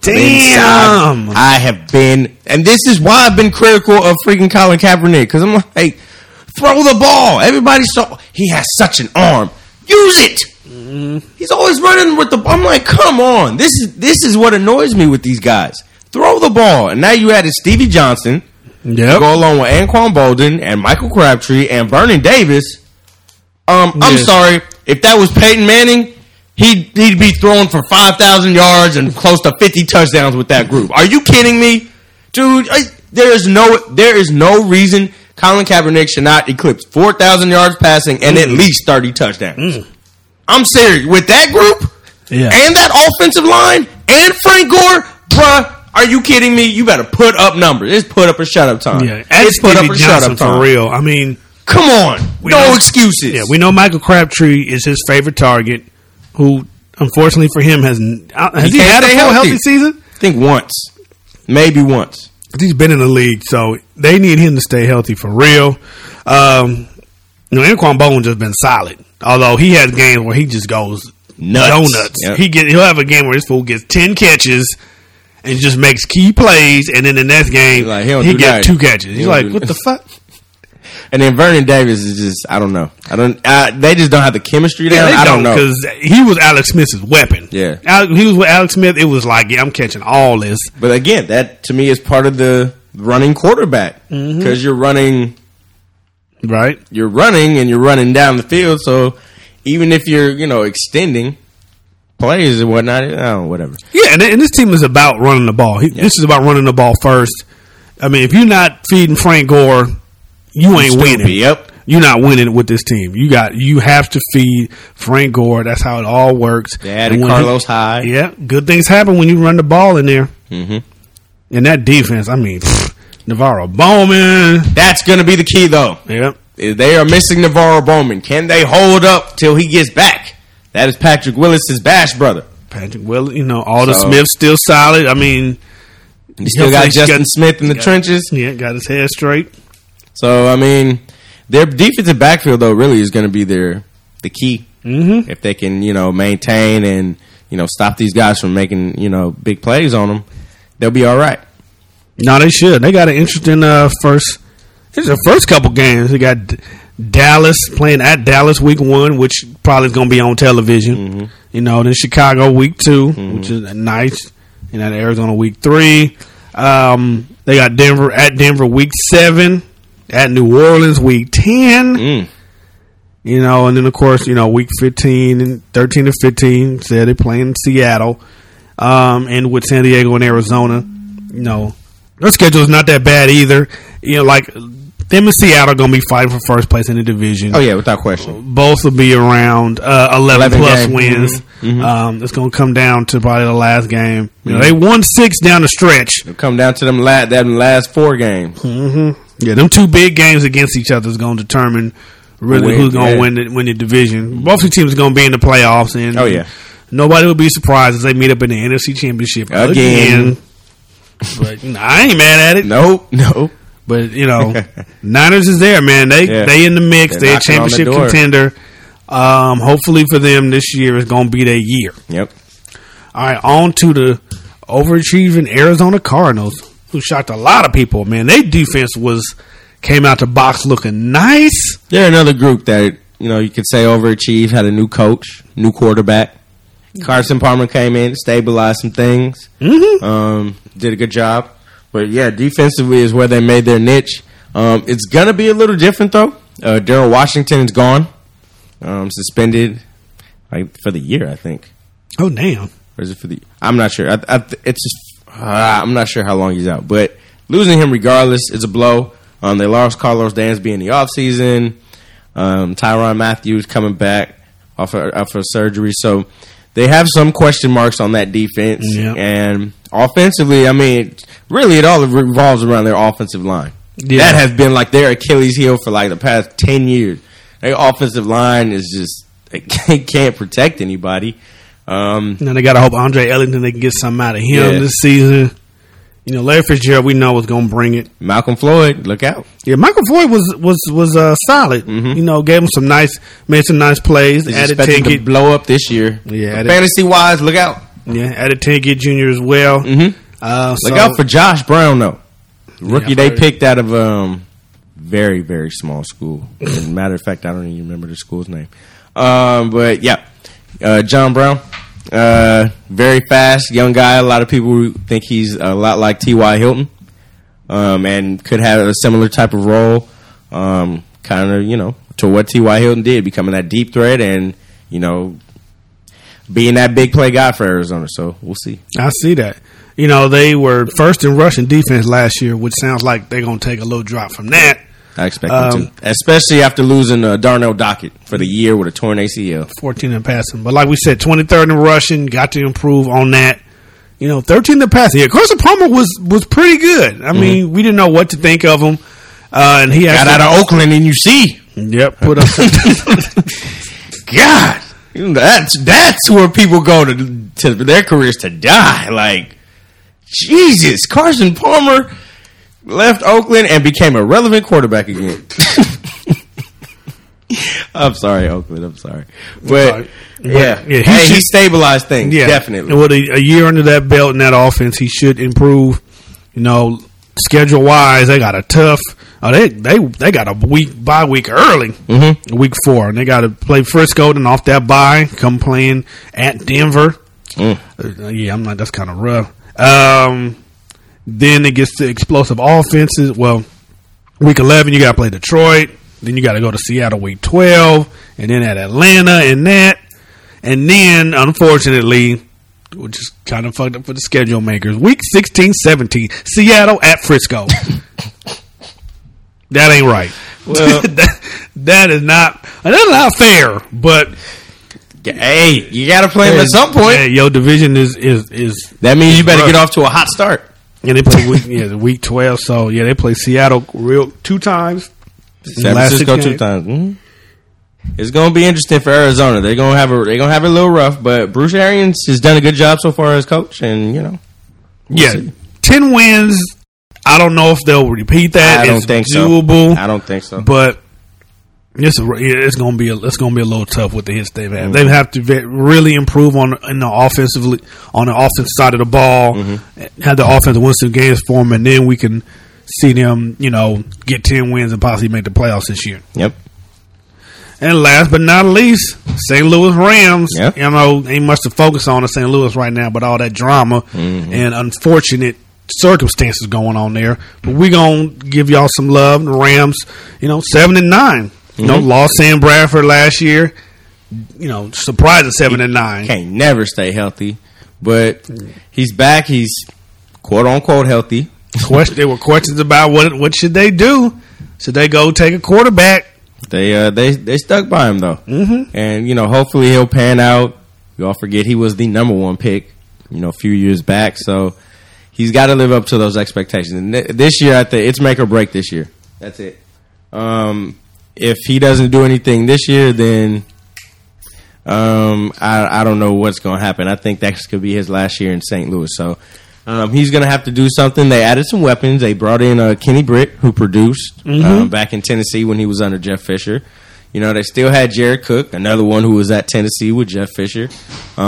Damn. I have been, and this is why I've been critical of freaking Colin Kaepernick, because I'm like, hey, throw the ball. Everybody saw he has such an arm. Use it. He's always running with the. I'm like, come on. This is what annoys me with these guys. Throw the ball, and now you added Stevie Johnson. Yep. Go along with Anquan Bolden and Michael Crabtree and Vernon Davis. I'm sorry. If that was Peyton Manning, he'd be throwing for 5,000 yards and close to 50 touchdowns with that group. Are you kidding me? Dude, there is no reason Colin Kaepernick should not eclipse 4,000 yards passing and at least 30 touchdowns. I'm serious. With that group and that offensive line and Frank Gore, bruh, are you kidding me? You better put up numbers. It's put up or shut up time. Yeah, it's put up or shut up time. For real. I mean, come on. No excuses. Yeah, we know Michael Crabtree is his favorite target, who, unfortunately for him, has he had a full healthy season? I think once. Maybe once. He's been in the league, so they need him to stay healthy for real. You know, Anquan Bolden just been solid. Although he has games where he just goes donuts. Yep. He'll have a game where this fool gets 10 catches and just makes key plays, and then the next game he gets 2 catches. He's like, what the fuck? And then Vernon Davis is just, I don't know. They just don't have the chemistry there. I don't know. Because he was Alex Smith's weapon. Yeah. He was with Alex Smith. It was like, I'm catching all this. But again, that to me is part of the running quarterback. Because you're running. Right. You're running and you're running down the field. So even if you're, extending plays and whatnot, whatever. Yeah, and this team is about running the ball. This is about running the ball first. I mean, if you're not feeding Frank Gore, you ain't winning. Yep. You're not winning with this team. You have to feed Frank Gore. That's how it all works. They added Carlos Hyde. Yeah, good things happen when you run the ball in there. And that defense, I mean, Navarro Bowman. That's going to be the key, though. Yep. They are missing Navarro Bowman. Can they hold up till he gets back? That is Patrick Willis's bash brother. Patrick Willis, Alden Smith's still solid. I mean, you still got Justin Smith in the trenches. Yeah, got his head straight. So, I mean, their defensive backfield, though, really is going to be the key. If they can, maintain and, stop these guys from making, big plays on them, they'll be all right. No, they should. They got an interesting first couple games. They got Dallas playing at Dallas week 1, which probably is going to be on television. Then Chicago week 2, which is nice. and at Arizona week 3. They got Denver week 7, at New Orleans week 10. You know, and then of course, you know, week 15 and 13 to 15 said they're playing Seattle, and with San Diego and Arizona. You know, their schedule is not that bad either. You know, like them and Seattle are going to be fighting for first place in the division. Oh yeah, without question. Both will be around 11 plus games. wins. It's going to come down to probably the last game. You know, Mm-hmm. they won 6 down the stretch. It'll come down to them last 4 games. Yeah, them 2 big games against each other is going to determine really who's going to win the division. Both the teams are going to be in the playoffs, and Oh yeah, nobody would be surprised if they meet up in the NFC Championship again. But you know, I ain't mad at it. Nope. But you know, Niners is there, man. They in the mix. They're a knocking on the championship door. contender. Hopefully for them, this year is going to be their year. Yep. All right, on to the overachieving Arizona Cardinals, who shocked a lot of people. Man, their defense came out the box looking nice. They're another group that, you know, you could say overachieved, had a new coach, new quarterback. Carson Palmer came in, stabilized some things, did a good job. But yeah, defensively is where they made their niche. It's going to be a little different, though. Daryl Washington is gone, suspended for the year, I think. Oh, damn. Or is it for the? I'm not sure. I'm not sure how long he's out. But losing him regardless is a blow. They lost Carlos Dansby in the offseason. Tyrann Mathieu coming back off of surgery. So they have some question marks on that defense. Yep. And offensively, I mean, really it all revolves around their offensive line. Yeah. That has been like their Achilles heel for like the past 10 years. Their offensive line is just, they can't protect anybody. Now they got to hope Andre Ellington, they can get something out of him this season. You know, Larry Fitzgerald, we know, was going to bring it. Malcolm Floyd, look out. Yeah, Michael Floyd was solid. You know, gave him made some nice plays. He's Added expected to Tankett. blow up this year. Yeah, fantasy wise, look out. Yeah, added Tankett Jr. as well. Look out for Josh Brown though. Rookie they picked out of very, very small school. As a matter of fact, I don't even remember the school's name. But yeah, John Brown, very fast, young guy. A lot of people think he's a lot like T.Y. Hilton, and could have a similar type of role, kind of, you know, to what T.Y. Hilton did, becoming that deep threat and, you know, being that big play guy for Arizona. So we'll see. I see that. You know, they were first in rushing defense last year, which sounds like they're going to take a little drop from that. I expect them to, especially after losing Darnell Dockett for the year with a torn ACL. 14 in passing. But like we said, 23rd in rushing, got to improve on that. You know, 13th in passing. Yeah, Carson Palmer was pretty good. I mean, we didn't know what to think of him. And he got out of Oakland and you see. Yep, put up some God, that's where people go to their careers to die. Like, Jesus, Carson Palmer left Oakland and became a relevant quarterback again. I'm sorry, Oakland. I'm sorry. But, yeah. He stabilized things, definitely. And with a year under that belt in that offense, he should improve. You know, schedule-wise, they got a tough they got a bye week early, week 4. And they got to play Frisco, and off that bye, come playing at Denver. That's kind of rough. Then it gets to explosive offenses. Well, week 11, you got to play Detroit. Then you got to go to Seattle week 12. And then at Atlanta and that. And then, unfortunately, which is kind of fucked up for the schedule makers, week 16, 17, Seattle at Frisco. That ain't right. Well, that is not fair, but... Hey, you got to play them at some point. Hey, your division is that means you better get off to a hot start. And they play week 12. So yeah, they play Seattle 2 times. San Francisco 2 times. It's going to be interesting for Arizona. They're going to have a little rough, but Bruce Arians has done a good job so far as coach, and you know, we'll see. 10 wins. I don't know if they'll repeat that. I don't think doable, so. I don't think so. But it's going to be a little tough with the hits they've had. They have to really improve on the offensive side of the ball. Have the offense win some games for them, and then we can see them, you know, get 10 wins and possibly make the playoffs this year. Yep. And last but not least, St. Louis Rams. Yep. You know, ain't much to focus on in St. Louis right now, but all that drama and unfortunate circumstances going on there. But we're gonna give y'all some love. The Rams, 7-9. You know, lost Sam Bradford last year. Surprising 7-9. Can't never stay healthy, but he's back. He's quote unquote healthy. There were questions about what should they do. Should they go take a quarterback? They stuck by him though, and hopefully he'll pan out. Y'all forget he was the number 1 pick, a few years back. So he's got to live up to those expectations. And this year, I think it's make or break. This year, that's it. If he doesn't do anything this year, then I don't know what's going to happen. I think that could be his last year in St. Louis. So he's going to have to do something. They added some weapons. They brought in Kenny Britt, who produced back in Tennessee when he was under Jeff Fisher. They still had Jared Cook, another one who was at Tennessee with Jeff Fisher. So,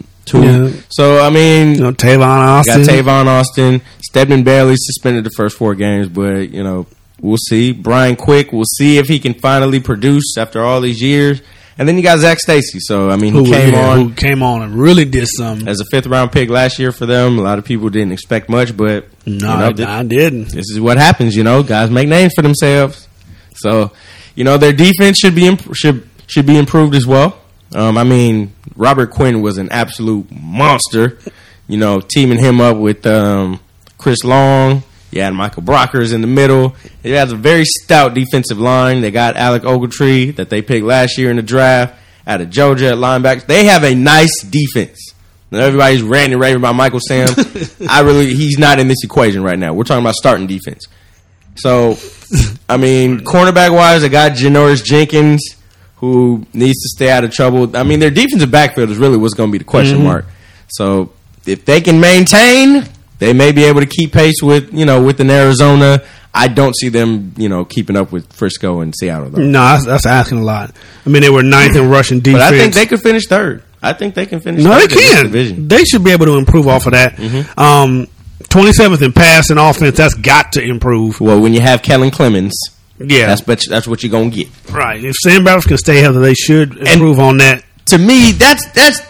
I mean, Tavon Austin. Got Tavon Austin. Stedman Bailey suspended the first 4 games, but, we'll see. Brian Quick, we'll see if he can finally produce after all these years. And then you got Zach Stacy. So, I mean, who came on and really did something. As a 5th-round pick last year for them. A lot of people didn't expect much, but I didn't. This is what happens, guys make names for themselves. So, their defense should be improved as well. I mean, Robert Quinn was an absolute monster. Teaming him up with Chris Long. You had Michael Brockers in the middle. It has a very stout defensive line. They got Alec Ogletree that they picked last year in the draft out of Georgia at linebacker. They have a nice defense. Now, everybody's ranting and raving about Michael Sam. He's not in this equation right now. We're talking about starting defense. So, I mean, cornerback-wise, they got Janoris Jenkins, who needs to stay out of trouble. I mean, their defensive backfield is really what's going to be the question mark. So, if they can maintain, they may be able to keep pace with an Arizona. I don't see them, keeping up with Frisco and Seattle, though. No, that's asking a lot. I mean, they were 9th in rushing defense. But I think they could finish 3rd. I think they can finish 3rd. No, they in this can. division. They should be able to improve off of that. 27th in passing offense, that's got to improve. Well, when you have Kellen Clemens, that's what you're going to get. Right. If Sam Bradford can stay healthy, they should improve on that. To me, that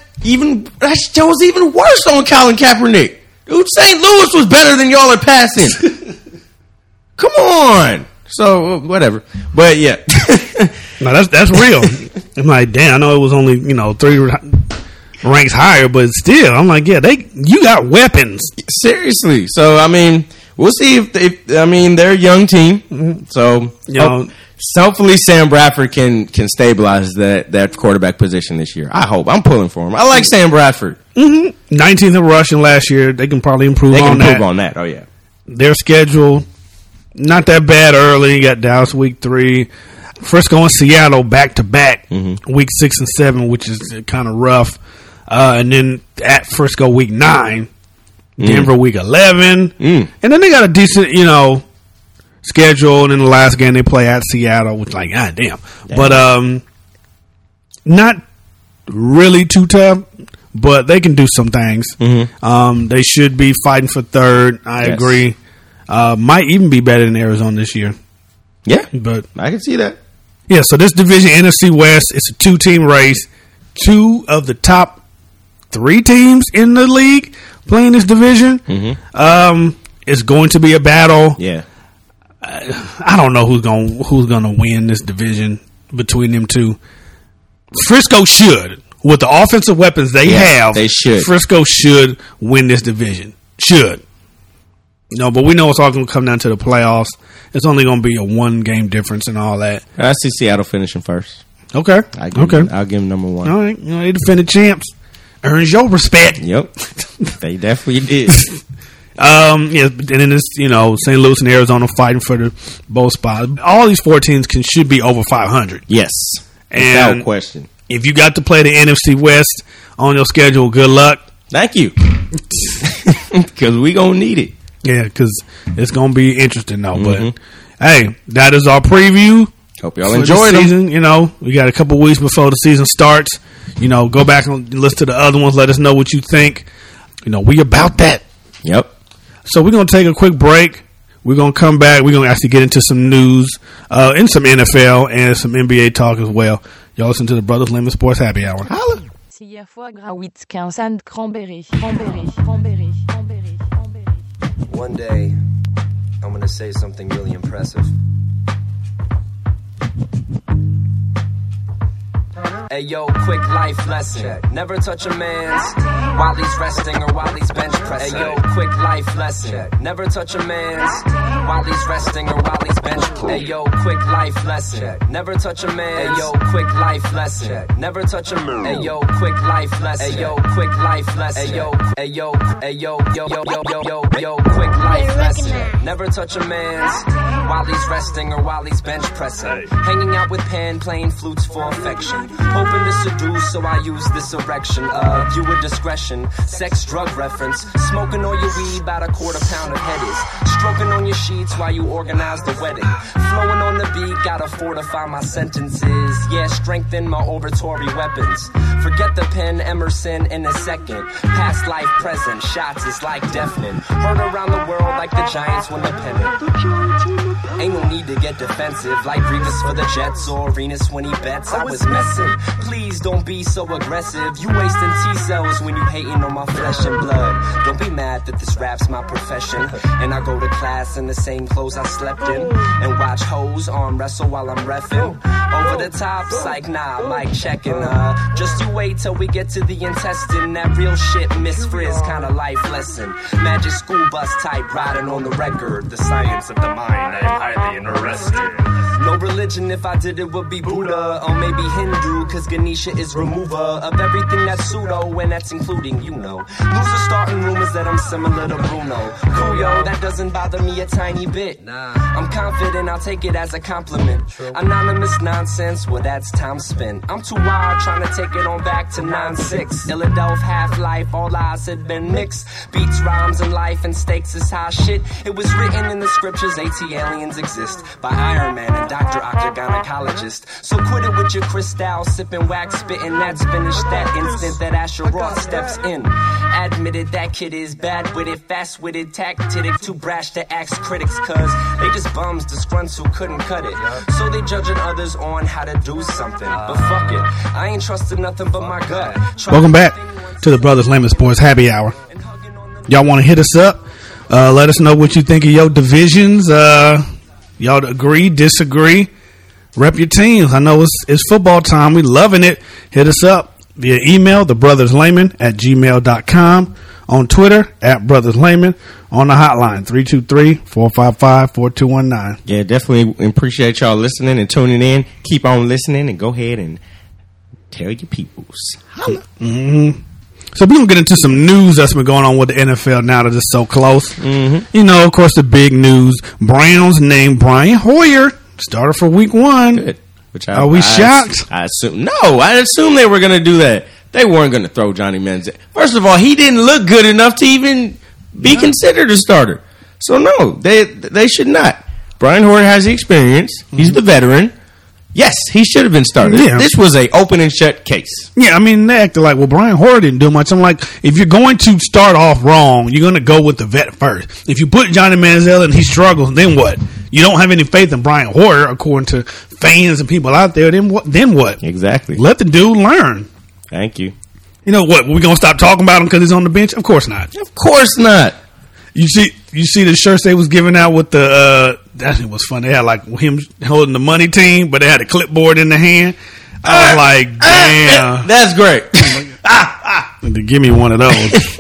shows even worse on Colin Kaepernick. Dude, St. Louis was better than y'all at passing. Come on. So, whatever. But, yeah. No, that's real. I'm like, damn, I know it was only, 3 ranks higher, but still, I'm like, yeah, you got weapons. Seriously. So, I mean, we'll see if they're a young team. So, hopefully Sam Bradford can stabilize that quarterback position this year. I hope. I'm pulling for him. I like Sam Bradford. 19th in rushing last year. They can probably improve on that. They can improve on that. Oh, yeah. Their schedule, not that bad early. You got Dallas week 3. Frisco and Seattle back-to-back, week 6 and 7, which is kind of rough. And then at Frisco week 9, Denver week 11. And then they got a decent, schedule. And in the last game they play at Seattle, which like, god damn. But not really too tough. But they can do some things. They should be fighting for 3rd. I agree. Might even be better than Arizona this year. Yeah, but I can see that. Yeah, so this division, NFC West, it's a 2-team race. 2 of the top 3 teams in the league playing this division. It's going to be a battle. Yeah, I don't know who's going to win this division between them 2. Frisco should. With the offensive weapons they have, they should. Frisco should win this division. Should. But we know it's all going to come down to the playoffs. It's only going to be a 1-game difference and all that. I see Seattle finishing first. Okay. I'll give them number 1. All right. They defended champs. Earns your respect. Yep. They definitely did. And then it's, St. Louis and Arizona fighting for the both spots. All these 4 teams should be over 500. Yes. Without question. If you got to play the NFC West on your schedule, good luck. Thank you. Because we going to need it. Yeah, because it's going to be interesting, though. But, hey, that is our preview. Hope y'all enjoyed the season. We got a couple weeks before the season starts. Go back and listen to the other ones. Let us know what you think. We about that. Yep. So we're going to take a quick break. We're going to come back. We're going to actually get into some news and some NFL and some NBA talk as well. Y'all listen to the Brothers Lemon Sports Happy Hour. Holla. Hier foie gras wheat and cranberry. Cranberry. One day, I'm gonna say something really impressive. Hey yo, quick life lesson. Never touch a man's while he's resting or while he's bench pressing. Hey yo, quick life lesson. Never touch a man's while he's resting or while he's bench pressing. Hey yo, quick life lesson. Never touch a man. Hey yo, quick life lesson. Never touch a man. Hey yo, quick life lesson. Hey yo, quick life lesson. Hey yo, quick life lesson. Never touch a man's while he's resting or while he's bench pressing. Hanging out with Pan, playing flutes for affection. Hoping to seduce, so I use this erection. Viewer discretion, sex, drug reference. Smoking all your weed, about a quarter pound of headies. Stroking on your sheets while you organize the wedding. Flowing on the beat, gotta fortify my sentences. Yeah, strengthen my oratory weapons. Forget the pen, Emerson in a second. Past life, present, shots is like deafening. Heard around the world like the Giants win the pennant. Ain't no need to get defensive, like Revis for the Jets or Arenas when he bets. I was messing. Please don't be so aggressive. You wasting T-cells when you hating on my flesh and blood. Don't be mad that this rap's my profession. And I go to class in the same clothes I slept in. And watch hoes arm wrestle while I'm reffing. Over the top, psych, nah, mic checking. Just you wait till we get to the intestine. That real shit, Miss Frizz, kinda life lesson. Magic school bus type, riding on the record. The science of the mind, I am highly interested. No religion, if I did it would be Buddha. Or maybe Hindu, cause Ganesha is remover of everything that's pseudo, and that's including, you know. Losers starting rumors that I'm similar to Bruno. Cool, yo, that doesn't bother me a tiny bit. I'm confident, I'll take it as a compliment. Anonymous nonsense, well that's time spent. I'm too wild trying to take it on back to 9-6. Illadelph, Half-Life, all odds had been mixed. Beats, rhymes, and life and stakes is high shit. It was written in the scriptures, AT aliens exist. By Iron Man and Dr. Octagonacologist. So quit it with your crystal, sipping wax, spitting. That's finished that instant that Asher Roth steps in. Admitted that kid is bad with it, fast witted, tactic, too brash to ask critics, cause they just bums, disgruntled, couldn't cut it. So they judging others on how to do something. But fuck it, I ain't trusting nothing but my gut. Welcome back to the Brothers Lemon Sports Happy Hour. Y'all want to hit us up? Let us know what you think of your divisions. Y'all agree, disagree? Rep your teams. I know it's football time. We loving it. Hit us up via email, thebrotherslayman@gmail.com. On Twitter, @brotherslayman. On the hotline, 323-455-4219. Yeah, definitely appreciate y'all listening and tuning in. Keep on listening and go ahead and tell your peoples. Holla. Mm-hmm. So we're going to get into some news that's been going on with the NFL now that it's so close. Mm-hmm. You know, of course, the big news. Browns named Brian Hoyer starter for week 1. Good. Are we shocked? I assume they were going to do that. They weren't going to throw Johnny Manziel. First of all, he didn't look good enough to even be considered a starter. So, no, they should not. Brian Hoyer has the experience. He's the veteran. Yes, he should have been started. Yeah. This was a open and shut case. Yeah, I mean, they acted like, well, Brian Hoyer didn't do much. I'm like, if you're going to start off wrong, you're going to go with the vet first. If you put Johnny Manziel and he struggles, then what? You don't have any faith in Brian Hoyer, according to fans and people out there, then what? Exactly. Let the dude learn. Thank you. You know what? We're going to stop talking about him because he's on the bench? Of course not. Of course not. You see the shirts they was giving out with the that was fun. They had like him holding the money team, but they had a clipboard in the hand. I was like, damn, that's great. To give me one of those.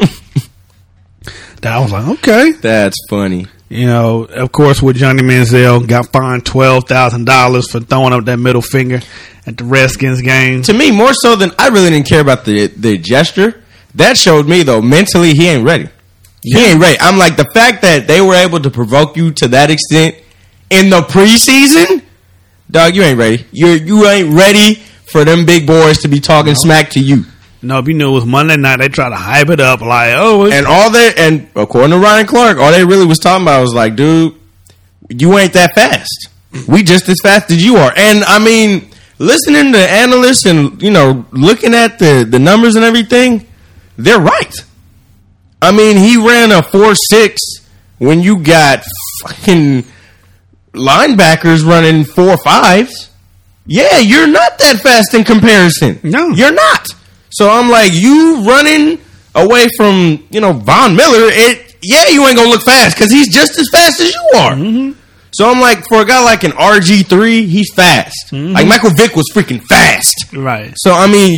I was like, okay, that's funny. You know, of course, with Johnny Manziel, got fined $12,000 for throwing up that middle finger at the Redskins game. To me, more so than I really didn't care about the gesture. That showed me though mentally he ain't ready. He ain't ready. I'm like, the fact that they were able to provoke you to that extent in the preseason, dog, you ain't ready. You ain't ready for them big boys to be talking smack to you. No, if you knew it was Monday night, they try to hype it up like, and according to Ryan Clark, all they really was talking about was like, dude, you ain't that fast. We just as fast as you are. And I mean, listening to analysts and, you know, looking at the numbers and everything, they're right. I mean, he ran a 4.6 when you got fucking linebackers running 4.5s. yeah, you're not that fast in comparison. No. You're not. So I'm like, you running away from, Von Miller, you ain't gonna look fast because he's just as fast as you are. Mm-hmm. So I'm like, for a guy like an RG3, he's fast. Mm-hmm. Like Michael Vick was freaking fast. Right. So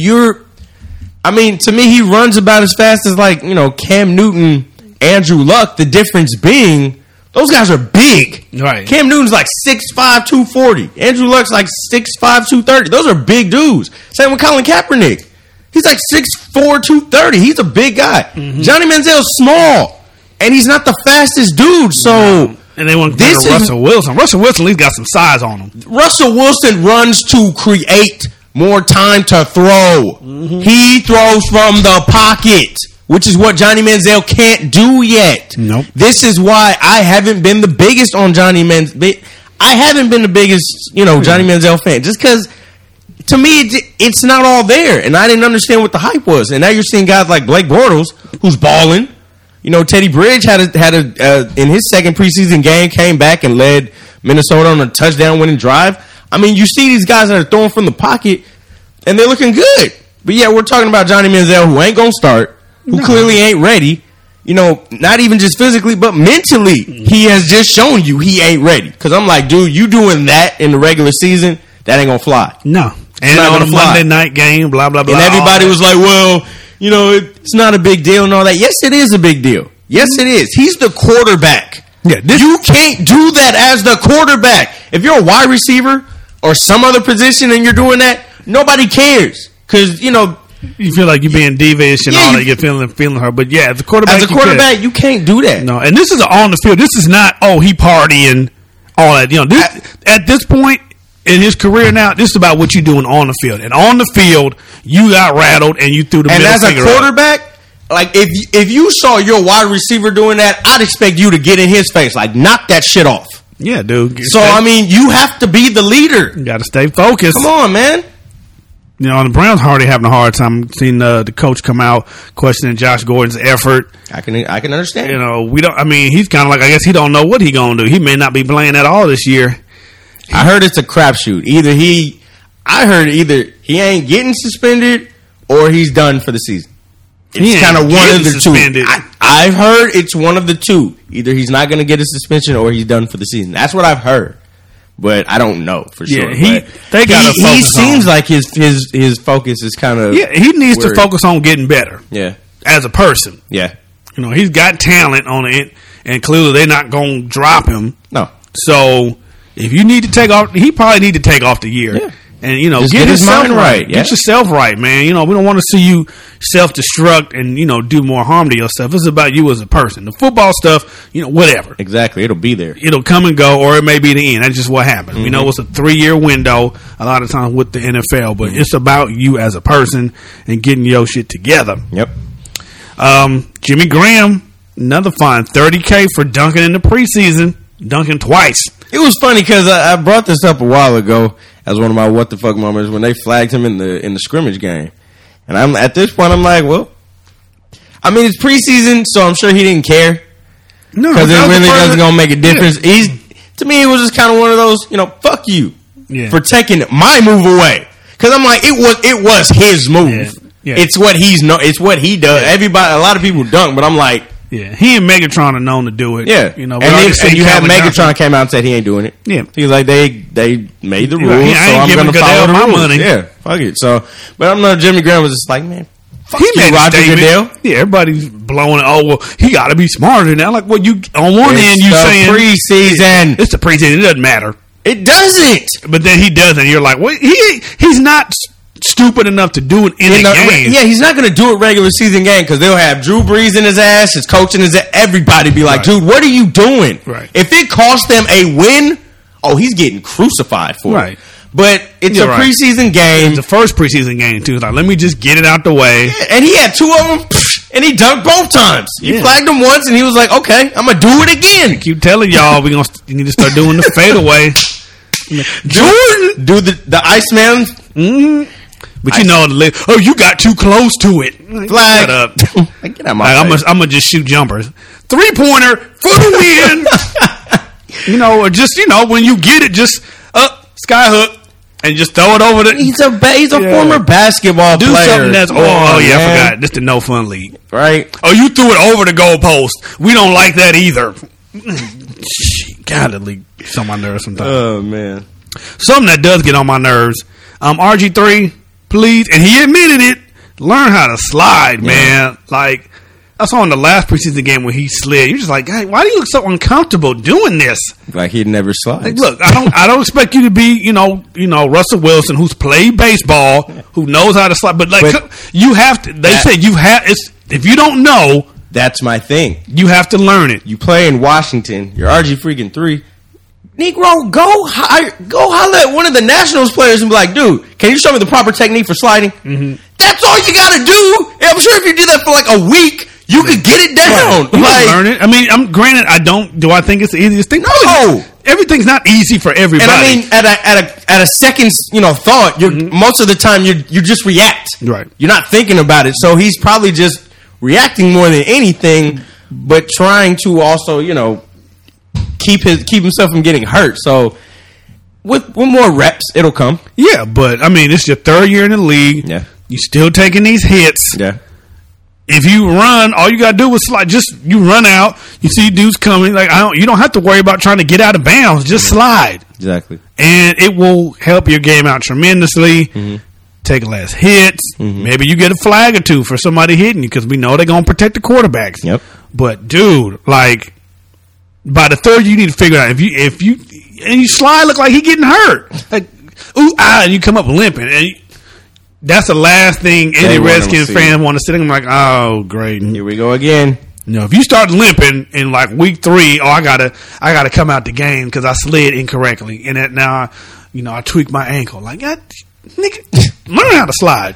to me, he runs about as fast as Cam Newton, Andrew Luck. The difference being, those guys are big. Right. Cam Newton's like 6'5", 240. Andrew Luck's like 6'5", 230. Those are big dudes. Same with Colin Kaepernick. He's like 6'4", 230. He's a big guy. Mm-hmm. Johnny Manziel's small, and he's not the fastest dude. So, and they want to this Russell Wilson. Russell Wilson at least got some size on him. Russell Wilson runs to create more time to throw. Mm-hmm. He throws from the pocket, which is what Johnny Manziel can't do yet. Nope. This is why I haven't been the biggest on Johnny Manziel. I haven't been the biggest, Johnny Manziel fan, just because. To me, it's not all there, and I didn't understand what the hype was. And now you're seeing guys like Blake Bortles, who's balling. Teddy Bridge had a in his second preseason game, came back and led Minnesota on a touchdown-winning drive. I mean, you see these guys that are throwing from the pocket, and they're looking good. But yeah, we're talking about Johnny Manziel, who ain't gonna start, who clearly ain't ready. Not even just physically, but mentally, he has just shown you he ain't ready. Because I'm like, dude, you doing that in the regular season, that ain't gonna fly. No. And on a Monday night game, blah, blah, blah. And everybody was like, well, it's not a big deal and all that. Yes, it is a big deal. Yes, it is. He's the quarterback. Yeah, you can't do that as the quarterback. If you're a wide receiver or some other position and you're doing that, nobody cares. Because, you feel like you're being divish and all that. You're feeling her. But yeah, as a quarterback, you can't do that. No, and this is on the field. This is not, he partying, all that. At this point, in his career now, this is about what you're doing on the field. And on the field, you got rattled and you threw the middle finger. And as a quarterback, like if you saw your wide receiver doing that, I'd expect you to get in his face. Like, knock that shit off. Yeah, dude. So, you have to be the leader. You got to stay focused. Come on, man. The Browns already having a hard time seeing the coach come out questioning Josh Gordon's effort. I can understand. He's kind of like, I guess he don't know what he going to do. He may not be playing at all this year. I heard it's a crapshoot. Either he ain't getting suspended or he's done for the season. It's kind of one of the two. I've heard it's one of the two. Either he's not going to get a suspension or he's done for the season. That's what I've heard, but I don't know for sure. He seems like his focus is kind of he needs to focus on getting better. Yeah, as a person. Yeah, he's got talent on it, and clearly they're not going to drop him. No, so. If you need to take off, he probably need to take off the year. Yeah. And, get his mind right. Yeah. Get yourself right, man. We don't want to see you self-destruct and, do more harm to yourself. It's about you as a person. The football stuff, whatever. Exactly. It'll be there. It'll come and go, or it may be the end. That's just what happens. Mm-hmm. We know it's a 3-year window a lot of times with the NFL, but it's about you as a person and getting your shit together. Yep. Jimmy Graham, another fine. $30K for dunking in the preseason. Dunking twice. It was funny because I brought this up a while ago as one of my what the fuck moments when they flagged him in the scrimmage game, and I'm at this point I'm like, well, it's preseason, so I'm sure he didn't care. No, because it really doesn't gonna make a difference. Yeah. To me, it was just kind of one of those, fuck you for taking my move away. Because I'm like, it was his move. Yeah. Yeah. It's what it's what he does. Yeah. A lot of people dunk, but I'm like. Yeah, he and Megatron are known to do it. Yeah, and you have Megatron came out and said he ain't doing it. Yeah, he's like they made the rules, so I'm going to follow the rules. Money. Yeah, fuck it. So, but I'm not. Jimmy Graham was just like, man, fuck you, Roger Goodell. Yeah, everybody's blowing it. Oh well, he got to be smarter than that. Like, well, you on one end you saying preseason. It's the preseason. It doesn't matter. It doesn't. But then he doesn't. You're like, well, he's not stupid enough to do it in the game. Yeah, he's not going to do it regular season game because they'll have Drew Brees in his ass, his coach in his ass. Everybody be like, dude, what are you doing? Right. If it costs them a win, he's getting crucified for it. But it's a preseason game. It's the first preseason game, too. It's like, let me just get it out the way. Yeah, and he had 2 of them, and he dunked both times. He flagged him once, and he was like, okay, I'm going to do it again. I keep telling y'all, you need to start doing the fadeaway. Jordan! Do the Iceman. Mm-hmm. But you got too close to it. Flag. Shut up. Get out my face. I'm going to just shoot jumpers. 3-pointer for the win. Or just, when you get it, just sky hook. and just throw it over the. He's a former basketball Do player. something that's I man. forgot. This the no fun league, Right? Oh, you threw it over the goalpost. We don't like that either. God, that league gets on my nerves sometimes. Oh man. Something that does get on my nerves. RG3, please, and he admitted it. Learn how to slide, man. Like I saw in the last preseason game when he slid. You're just like, hey, why do you look so uncomfortable doing this? Like he'd never slide. Like, look, I don't expect you to be, you know, Russell Wilson, who's played baseball, who knows how to slide. But like, you have to. They say you have. If you don't know, that's my thing. you have to learn it. You play in Washington. You're RG3. Negro, go holler at one of the Nationals players and be like, dude, can you show me the proper technique for sliding? Mm-hmm. That's all you got to do. And I'm sure if you did that for like a week, you could get it down. You Like, learn it. I mean, granted, I don't. Do I think it's the easiest thing? No. Everything's not easy for everybody. and I mean, at a second's thought, you're most of the time you just react. Right. You're not thinking about it. So he's probably just reacting more than anything, but trying to also keep himself from getting hurt. So with more reps, it'll come. Yeah, but I mean, it's your third year in the league. Yeah. You still taking these hits. Yeah. If you run, all you gotta do is slide. Just you run out. You see dudes coming. Like you don't have to worry about trying to get out of bounds. Just slide, Exactly. and it will help your game out tremendously. Mm-hmm. Take less hits. Maybe you get a flag or two for somebody hitting you because we know they're gonna protect the quarterbacks. Yep. But dude, like by the third, you need to figure out if you slide look like he getting hurt. Like and you come up limping and. That's the last thing any Redskins fan want to sit in. I'm like, oh, great. Here we go again. If you start limping in like week 3, I gotta come out the game because I slid incorrectly, and that now, I tweaked my ankle. Like, nigga, learn how to slide.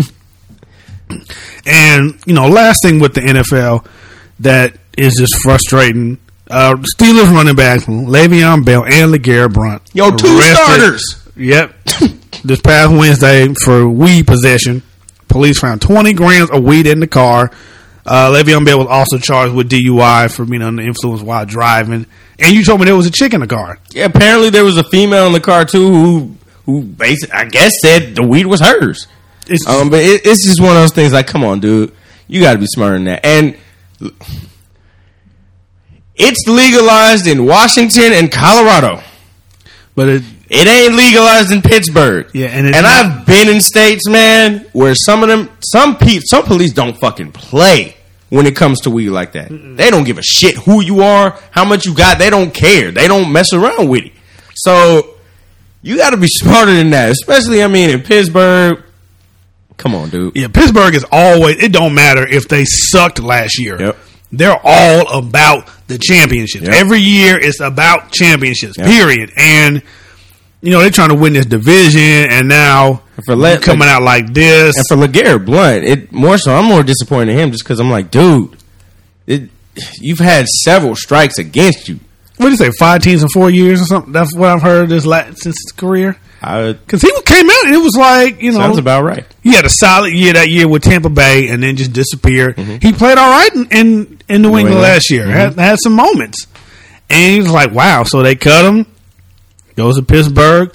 And last thing with the NFL that is just frustrating. Steelers running back Le'Veon Bell and LeGarrette Blount. Two starters. Yep. This past Wednesday for weed possession, police found 20 grams of weed in the car. Le'Veon Bell was also charged with DUI for being under the influence while driving. And you told me there was a chick in the car. Yeah, apparently there was a female in the car too who basically, I guess, said the weed was hers. But it's just one of those things. Like, come on, dude, you got to be smarter than that. And it's legalized in Washington and Colorado, but it ain't legalized in Pittsburgh. Yeah, and I've been in states, man, where some police don't fucking play when it comes to weed like that. They don't give a shit who you are, how much you got. They don't care. They don't mess around with it. So you got to be smarter than that, especially, in Pittsburgh. Come on, dude. Yeah, Pittsburgh is always, it don't matter if they sucked last year. Yep. They're all about the championships. Yep. Every year it's about championships, period. And they're trying to win this division, and now coming out like this. And for LeGarrette Blount, I'm more disappointed in him just because I'm like, dude, you've had several strikes against you. What do you say, 5 teams in 4 years or something? That's what I've heard since his career. Because he came out and it was like, sounds about right. He had a solid year that year with Tampa Bay and then just disappeared. Mm-hmm. He played all right in New England last year. Mm-hmm. Had some moments. And he was like, wow. So they cut him. Goes to Pittsburgh.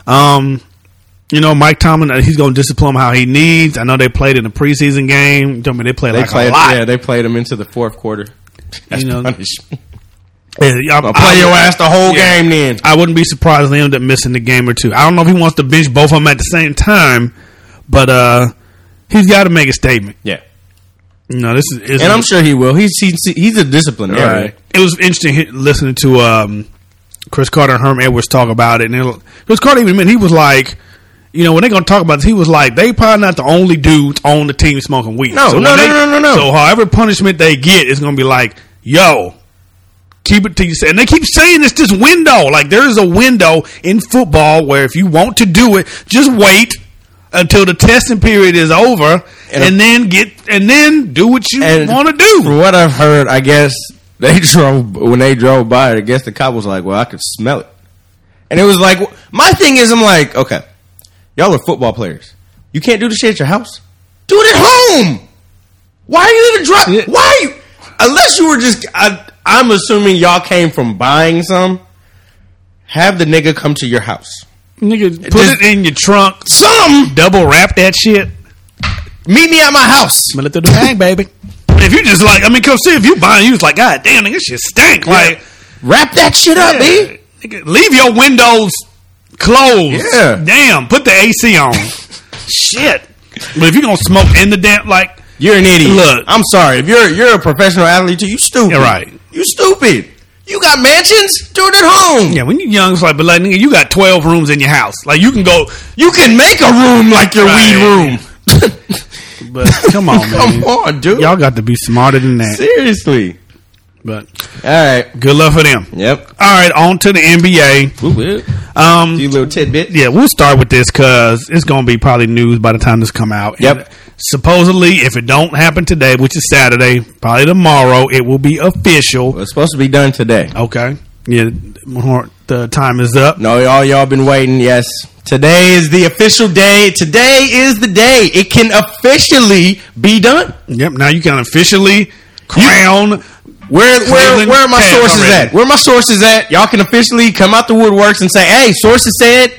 Mike Tomlin, he's going to discipline him how he needs. I know they played in the preseason game. You told me they played a lot. Yeah, they played him into the fourth quarter. That's punishment. I'll play your ass the whole game then. I wouldn't be surprised if they end up missing the game or two. I don't know if he wants to bench both of them at the same time, but he's got to make a statement. Yeah. This is, and I'm sure he will. He's a disciplinarian. Right. It was interesting listening to Chris Carter and Herm Edwards talk about it. And Chris Carter even admitted, he was like, when they're going to talk about this, he was like, they probably not the only dudes on the team smoking weed. No. So however punishment they get is going to be like, yo, keep it to yourself. And they keep saying it's this window. Like, there is a window in football where if you want to do it, just wait until the testing period is over and then do what you want to do. From what I've heard, I guess when they drove by it, I guess the cop was like, well, I could smell it. And it was like, my thing is, I'm like, okay, y'all are football players. You can't do the shit at your house. Do it at home. Why are you even driving? Why are you? Unless you were just, I'm assuming y'all came from buying some. Have the nigga come to your house. Nigga, put it in your trunk. Double wrap that shit. Meet me at my house. But let the bang, baby. If you just like, I mean, come see if you buying, you was like, God damn, nigga, this shit stink. Yeah. Like, wrap that shit up, B. Nigga, leave your windows closed. Yeah. Damn, put the AC on. Shit. But if you gonna smoke in the damn, like, you're an idiot. Look, I'm sorry. If you're a professional athlete, you stupid. You're right. You stupid. You got mansions? Do it at home. Yeah, when you're young, it's like, but like, nigga, you got 12 rooms in your house. Like, you can go. You can make a room like your weed room. But come on, man. Come on, dude. Y'all got to be smarter than that. Seriously. But all right, good luck for them. Yep. All right, on to the NBA. You little tidbit. Yeah, we'll start with this because it's going to be probably news by the time this come out. Yep. And supposedly, if it don't happen today, which is Saturday, probably tomorrow, it will be official. It's supposed to be done today. Okay. Yeah, the time is up. No, y'all been waiting. Yes. Today is the official day. Today is the day. It can officially be done. Yep. Now you can officially crown. Where are my sources at? Where are my sources at? Y'all can officially come out the woodworks and say, hey, sources said.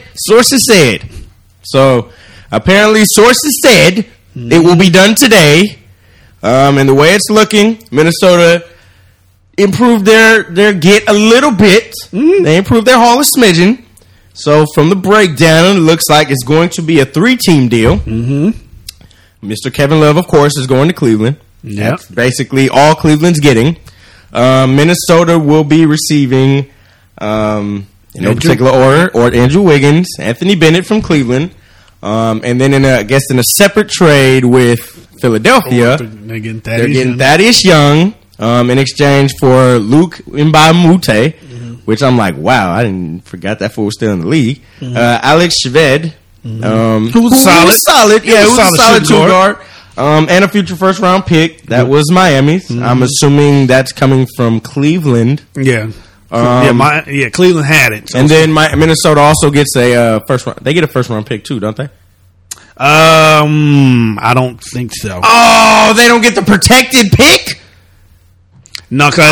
So apparently sources said it will be done today. And the way it's looking, Minnesota improved their get a little bit. They improved their haul a smidgen. So from the breakdown, it looks like it's going to be a 3-team deal. Mr. Kevin Love, of course, is going to Cleveland. Yeah. That's basically all Cleveland's getting. Minnesota will be receiving, in no particular order, or Andrew Wiggins, Anthony Bennett from Cleveland, and then in a separate trade with Philadelphia, they're getting Thaddeus Young in exchange for Luke Mbamute, which I'm like, wow, I didn't forgot that fool was still in the league. Alex Shved, who was solid. Yeah, who was a solid two-guard. And a future first-round pick. That was Miami's. I'm assuming that's coming from Cleveland. Yeah. Cleveland had it. So and then Minnesota also gets a first-round. They get a first-round pick too, don't they? I don't think so. Oh, they don't get the protected pick? No, because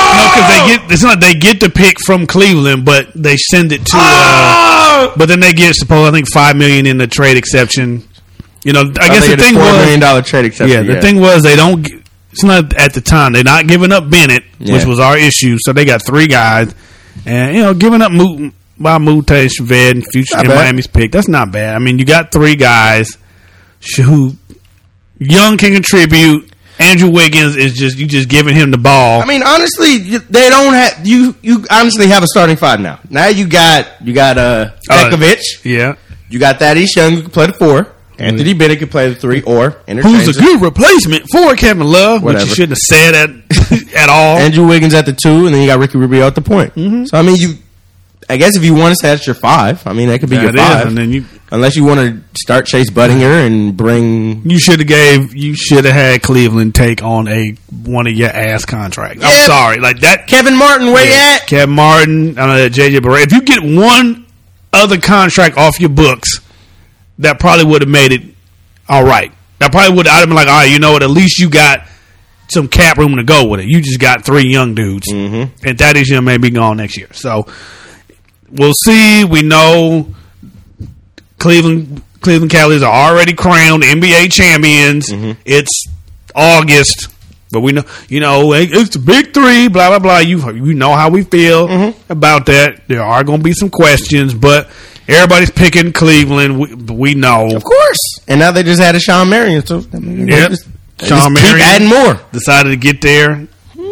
they get the pick from Cleveland, but they send it to. But then they get I think $5 million in the trade exception. You know, I guess the thing was $4 million trade exception. Yeah, the thing was they don't. It's not at the time they're not giving up Bennett, which was our issue. So they got 3 guys, and giving up Mute, Shved, and future and Miami's pick. That's not bad. I mean, you got 3 guys who Young can contribute. Andrew Wiggins is just giving him the ball. I mean, honestly, they don't have you honestly have a starting 5 now. Now you got Bekovic. Yeah, you got Thaddeus Young who can play the 4. Anthony Bennett can play the 3 or interchange. Who's a good replacement for Kevin Love, which you shouldn't have said at all. Andrew Wiggins at the 2, and then you got Ricky Rubio at the point. So I mean, I guess if you want to say that's your 5, I mean that could be your 5. And then unless you want to start Chase Budinger and bring, you should have had Cleveland take on one of your ass contracts. I'm sorry, like that. Kevin Martin, where you at? Kevin Martin, JJ Barea. If you get one other contract off your books, that probably would have made it all right. That probably would have been like, all right, you know what? At least you got some cap room to go with it. You just got 3 young dudes, and Thaddeus Young may be gone next year. So we'll see. We know Cleveland Cavaliers are already crowned NBA champions. It's August, but we know, it's the big 3. Blah blah blah. You know how we feel about that. There are going to be some questions, but. Everybody's picking Cleveland. We know, of course. And now they just added Sean Marion. So Sean Marion keep adding more. Decided to get there.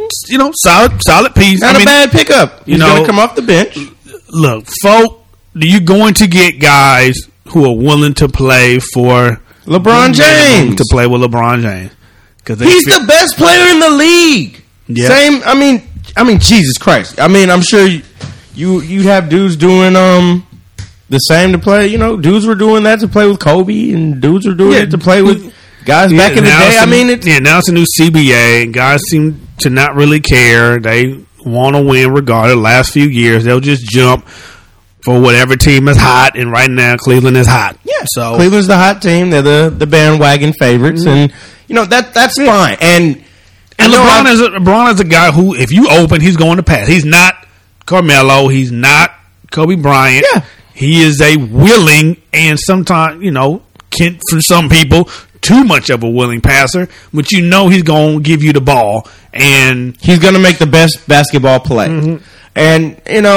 Solid piece. Not a bad pickup. He's going to come off the bench. Look, folk, you're going to get guys who are willing to play for LeBron James. To play with LeBron James, because he's the best player in the league. Yeah. Same. I mean, Jesus Christ. I mean, I'm sure you have dudes doing the same to play, dudes were doing that to play with Kobe, and dudes were doing it to play with guys back in the day. Now it's a new CBA, and guys seem to not really care. They want to win regardless. The last few years, they'll just jump for whatever team is hot, and right now Cleveland is hot. Yeah, so Cleveland's the hot team. They're the bandwagon favorites, and that's fine. And LeBron is a guy who, if you open, he's going to pass. He's not Carmelo. He's not Kobe Bryant. Yeah. He is a willing and sometimes, for some people, too much of a willing passer, but he's going to give you the ball. And he's going to make the best basketball play. Mm-hmm. And,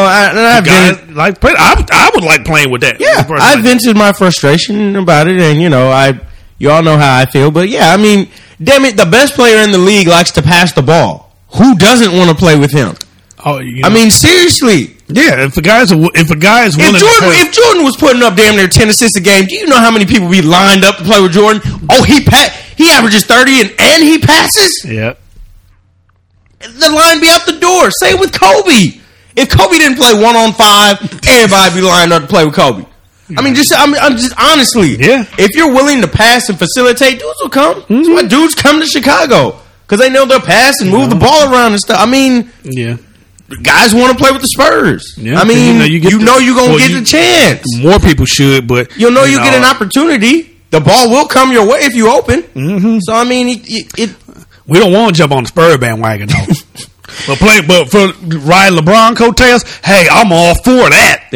I would like playing with that. Yeah, I vented my frustration about it, and, you all know how I feel. But, yeah, I mean, damn it, the best player in the league likes to pass the ball. Who doesn't want to play with him? Oh, I mean, seriously. Yeah, if a guy is willing if Jordan was putting up damn near 10 assists a game, do you know how many people be lined up to play with Jordan? Oh, he averages 30 and he passes? Yeah. The line be out the door. Same with Kobe. If Kobe didn't play 1-on-5, everybody be lined up to play with Kobe. I mean, I'm just honestly. Yeah. If you're willing to pass and facilitate, dudes will come. Mm-hmm. That's why dudes come to Chicago. Because they know they'll pass and move the ball around and stuff. I mean, yeah. Guys want to play with the Spurs. Yeah, I mean, you're going to get the chance. More people should, but you get an opportunity. The ball will come your way if you open. Mm-hmm. So I mean, we don't want to jump on the Spurs bandwagon though. but for riding LeBron coattails, hey, I'm all for that.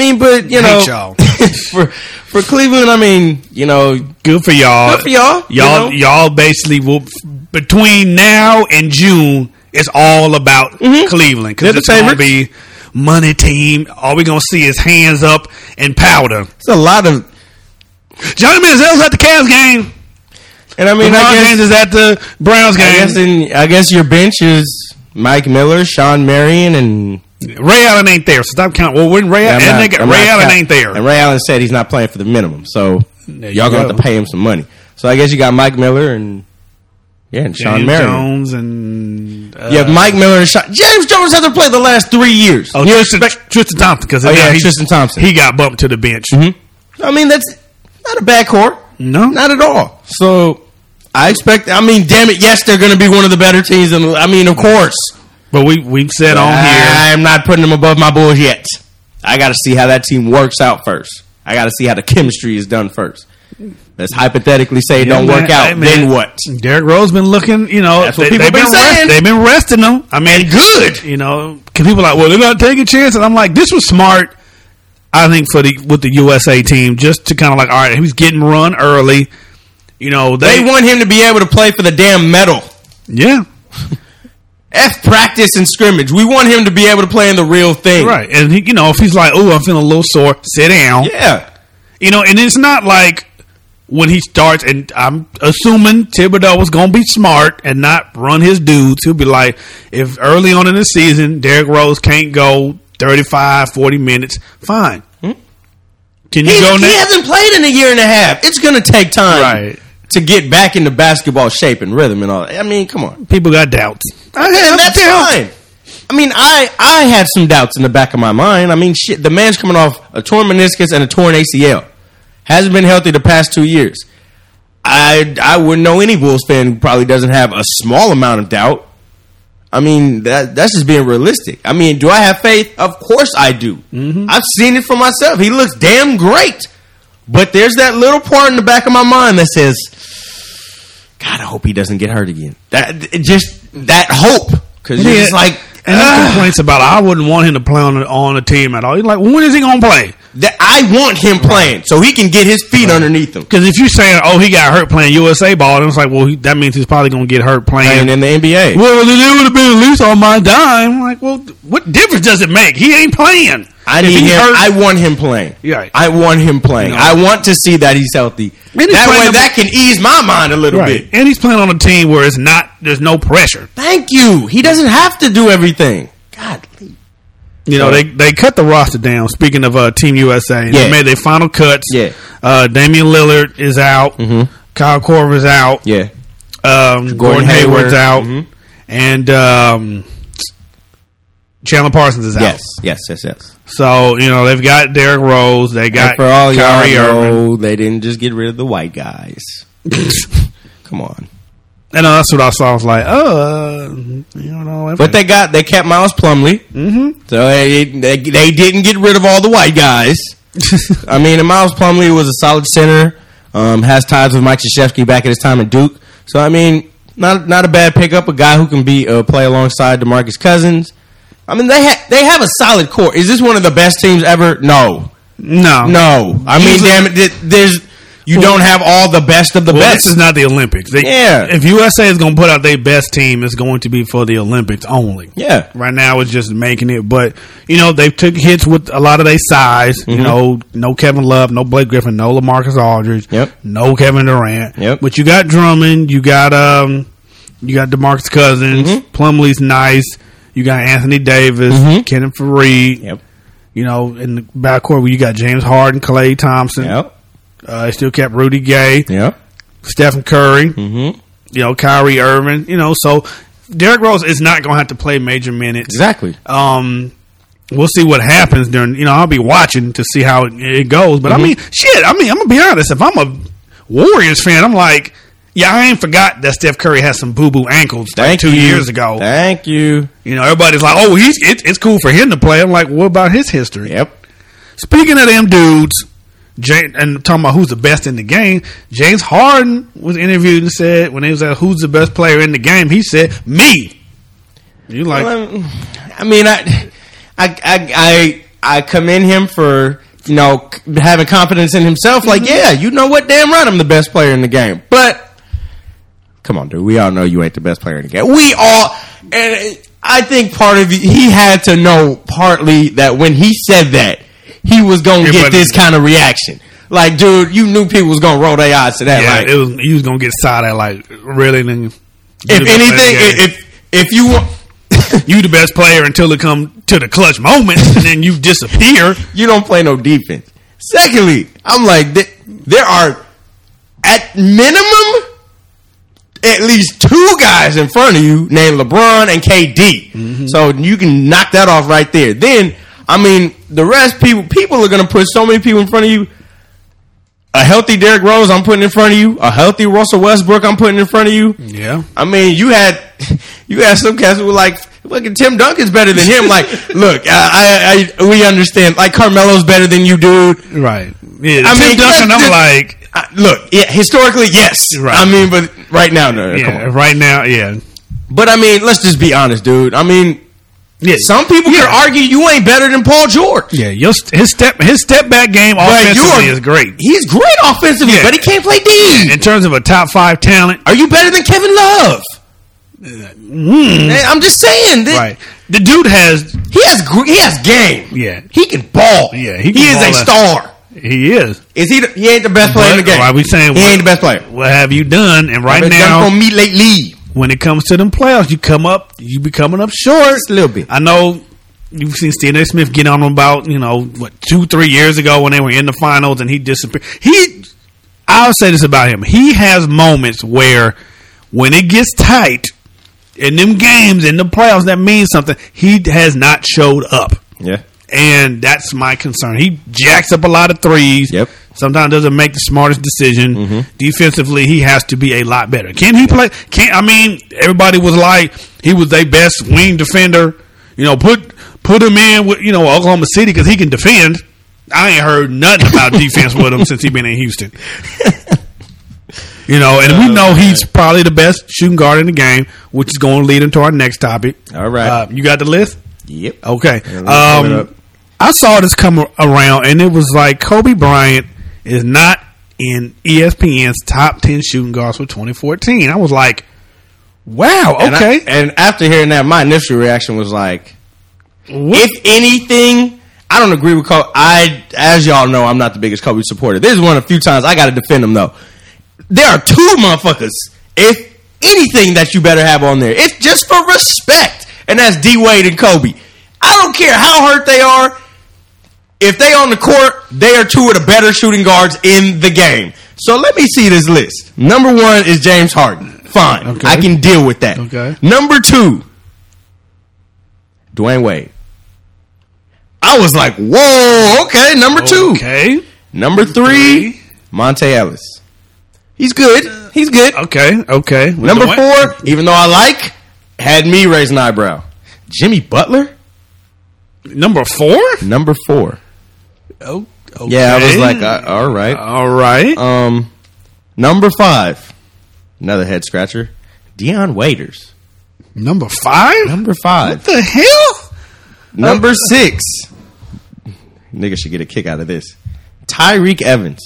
For Cleveland, I mean, good for y'all. Good for y'all. Y'all basically will between now and June. It's all about Cleveland because it's going to be money team. All we're going to see is hands up and powder. It's a lot of Johnny Manziel's at the Cavs game, and I mean, LeBron James is at the Browns game. I guess your bench is Mike Miller, Sean Marion, and Ray Allen ain't there. So stop counting. Well, when Ray Allen ain't there, and Ray Allen said he's not playing for the minimum, so y'all going to have to pay him some money. So I guess you got Mike Miller and Sean Marion. Jones and Mike Miller and James Jones hasn't played the last 3 years. Oh, Tristan Thompton because Tristan Thompson. He got bumped to the bench. Mm-hmm. I mean, that's not a bad core. No, not at all. So I expect. I mean, damn it, yes, they're going to be one of the better teams. Of course. But we've said on here, I'm not putting them above my Bulls yet. I got to see how that team works out first. I got to see how the chemistry is done first. Let's hypothetically say it don't work out. Then what? Derrick Rose been looking, That's what people been saying. They've been resting them. I mean, good. Because people are like, well, they're not taking chances. I'm like, this was smart, I think, with the USA team, just to kind of like, all right, he was getting run early. They want him to be able to play for the damn medal. Yeah. F practice and scrimmage. We want him to be able to play in the real thing. Right. And, if he's like, oh, I'm feeling a little sore, sit down. Yeah. And it's not like, when he starts, and I'm assuming Thibodeau was going to be smart and not run his dudes. He'll be like, if early on in the season, Derrick Rose can't go 35, 40 minutes, fine. Can you go now? He hasn't played in a year and a half. It's going to take time to get back into basketball shape and rhythm and all that. I mean, come on. People got doubts. That's fine. I mean, I had some doubts in the back of my mind. I mean, shit, the man's coming off a torn meniscus and a torn ACL. Hasn't been healthy the past 2 years. I wouldn't know any Bulls fan who probably doesn't have a small amount of doubt. I mean, that's just being realistic. I mean, do I have faith? Of course I do. Mm-hmm. I've seen it for myself. He looks damn great. But there's that little part in the back of my mind that says, God, I hope he doesn't get hurt again. That hope. Because you're just like... And there's complaints about I wouldn't want him to play on the team at all. He's like, well, when is he going to play? I want him playing so he can get his feet underneath him. Because if you're saying, oh, he got hurt playing USA ball, then it's like, well, that means he's probably going to get hurt playing in the NBA. Well, then it would have been at least on my dime. I'm like, well, what difference does it make? He ain't playing. I need him. I want him playing. Right. I want him playing. I want to see that he's healthy. That way, that can ease my mind a little bit. And he's playing on a team where there's no pressure. Thank you. He doesn't have to do everything. God. They cut the roster down. Speaking of Team USA, they made their final cuts. Yeah. Damian Lillard is out. Mm-hmm. Kyle Korver's out. Yeah. Gordon Hayward's out. Mm-hmm. And Chandler Parsons is out. Yes. So, they've got Derrick Rose. They got for all Kyrie Irving. They didn't just get rid of the white guys. Come on. And that's what I saw. I was like, But they kept Miles Plumlee. Mm-hmm. So they didn't get rid of all the white guys. I mean, and Miles Plumlee was a solid center. Has ties with Mike Krzyzewski back at his time at Duke. So, I mean, not a bad pickup. A guy who can play alongside DeMarcus Cousins. I mean, they have a solid core. Is this one of the best teams ever? No. No. I mean, damn it, you don't have all the best of the best. This is not the Olympics. If USA is going to put out their best team, it's going to be for the Olympics only. Yeah. Right now, it's just making it. But, they took hits with a lot of their size. Mm-hmm. No Kevin Love, no Blake Griffin, no LaMarcus Aldridge, no Kevin Durant. Yep. But you got Drummond, you got DeMarcus Cousins, Plumlee's nice. You got Anthony Davis, Kenneth Faried. Yep. In the backcourt where you got James Harden, Klay Thompson. Yep. Still kept Rudy Gay. Yep. Stephen Curry. Kyrie Irving. So Derrick Rose is not going to have to play major minutes. Exactly. We'll see what happens during. I'll be watching to see how it goes. But I'm going to be honest. If I'm a Warriors fan, I'm like, I ain't forgot that Steph Curry had some boo-boo ankles 2 years ago. Thank you. Everybody's like, oh, it's cool for him to play. I'm like, what about his history? Yep. Speaking of them dudes, and talking about who's the best in the game, James Harden was interviewed and said, when he was asked who's the best player in the game, he said, me. You like? Well, I mean, I commend him for having confidence in himself. Like, you know what? Damn right, I'm the best player in the game. But come on, dude. We all know you ain't the best player in the game. We all, and I think part of he had to know partly that when he said that, he was going to get this kind of reaction. Like, dude, you knew people was going to roll their eyes to that. Yeah, like, he was going to get side at, like, really. If anything, if you want, you the best player until it come to the clutch moment, and then you disappear. You don't play no defense. Secondly, I'm like, there are at minimum at least 2 guys in front of you named LeBron and KD. So you can knock that off right there. Then, I mean, the rest people are going to put so many people in front of you. A healthy Derrick Rose, I'm putting in front of you. A healthy Russell Westbrook, I'm putting in front of you. Yeah. I mean, you had some cats who were like, fucking Tim Duncan's better than him. Like, look, we understand. Like, Carmelo's better than you, dude. Right. Yeah. Tim Duncan, I'm like, look, yeah, historically, yes. Right. I mean, but right now, no. Yeah, come on. right now, yeah. But I mean, let's just be honest, dude. I mean, some people can argue you ain't better than Paul George. Yeah, his step back game offensively is great. He's great offensively, but he can't play D. In terms of a top 5 talent, are you better than Kevin Love? I'm just saying. Right. The dude has game. Yeah. He can ball. Yeah, he is a star. He is. He ain't the best player in the game. Why are we saying he ain't the best player? What have you done? And right now, done for me lately. When it comes to them playoffs, you be coming up short. Just a little bit. I know you've seen Stephen A. Smith get on him about 2-3 years ago when they were in the finals and he disappeared. I'll say this about him: he has moments where when it gets tight in them games in the playoffs, that means something. He has not showed up. Yeah. And that's my concern. He jacks up a lot of threes. Yep. Sometimes doesn't make the smartest decision. Defensively, he has to be a lot better. Can he play? Everybody was like he was their best wing defender. Put him in with Oklahoma City because he can defend. I ain't heard nothing about defense with him since he been in Houston. And we know he's probably the best shooting guard in the game, which is going to lead into our next topic. All right, you got the list? Yep. Okay. I saw this come around, and it was like Kobe Bryant is not in ESPN's top 10 shooting guards for 2014. I was like, wow, okay. And after hearing that, my initial reaction was like, if anything, I don't agree with Kobe. As y'all know, I'm not the biggest Kobe supporter. This is one of the few times I got to defend him, though. There are 2 motherfuckers, if anything, that you better have on there. It's just for respect, and that's D-Wade and Kobe. I don't care how hurt they are. If they on the court, they are 2 of the better shooting guards in the game. So let me see this list. Number 1 is James Harden. Fine. Okay. I can deal with that. Okay. Number 2, Dwayne Wade. I was like, whoa, okay. Number 2. Okay. Number 3, Monte Ellis. He's good. Okay. Number 4, even though I had me raise an eyebrow. Jimmy Butler? Number 4? Number 4. Oh, okay. Yeah, I was like, all right. Number 5, another head scratcher, Deion Waiters. Number 5? Number 5. What the hell? Number 6, Nigga should get a kick out of this. Tyreek Evans.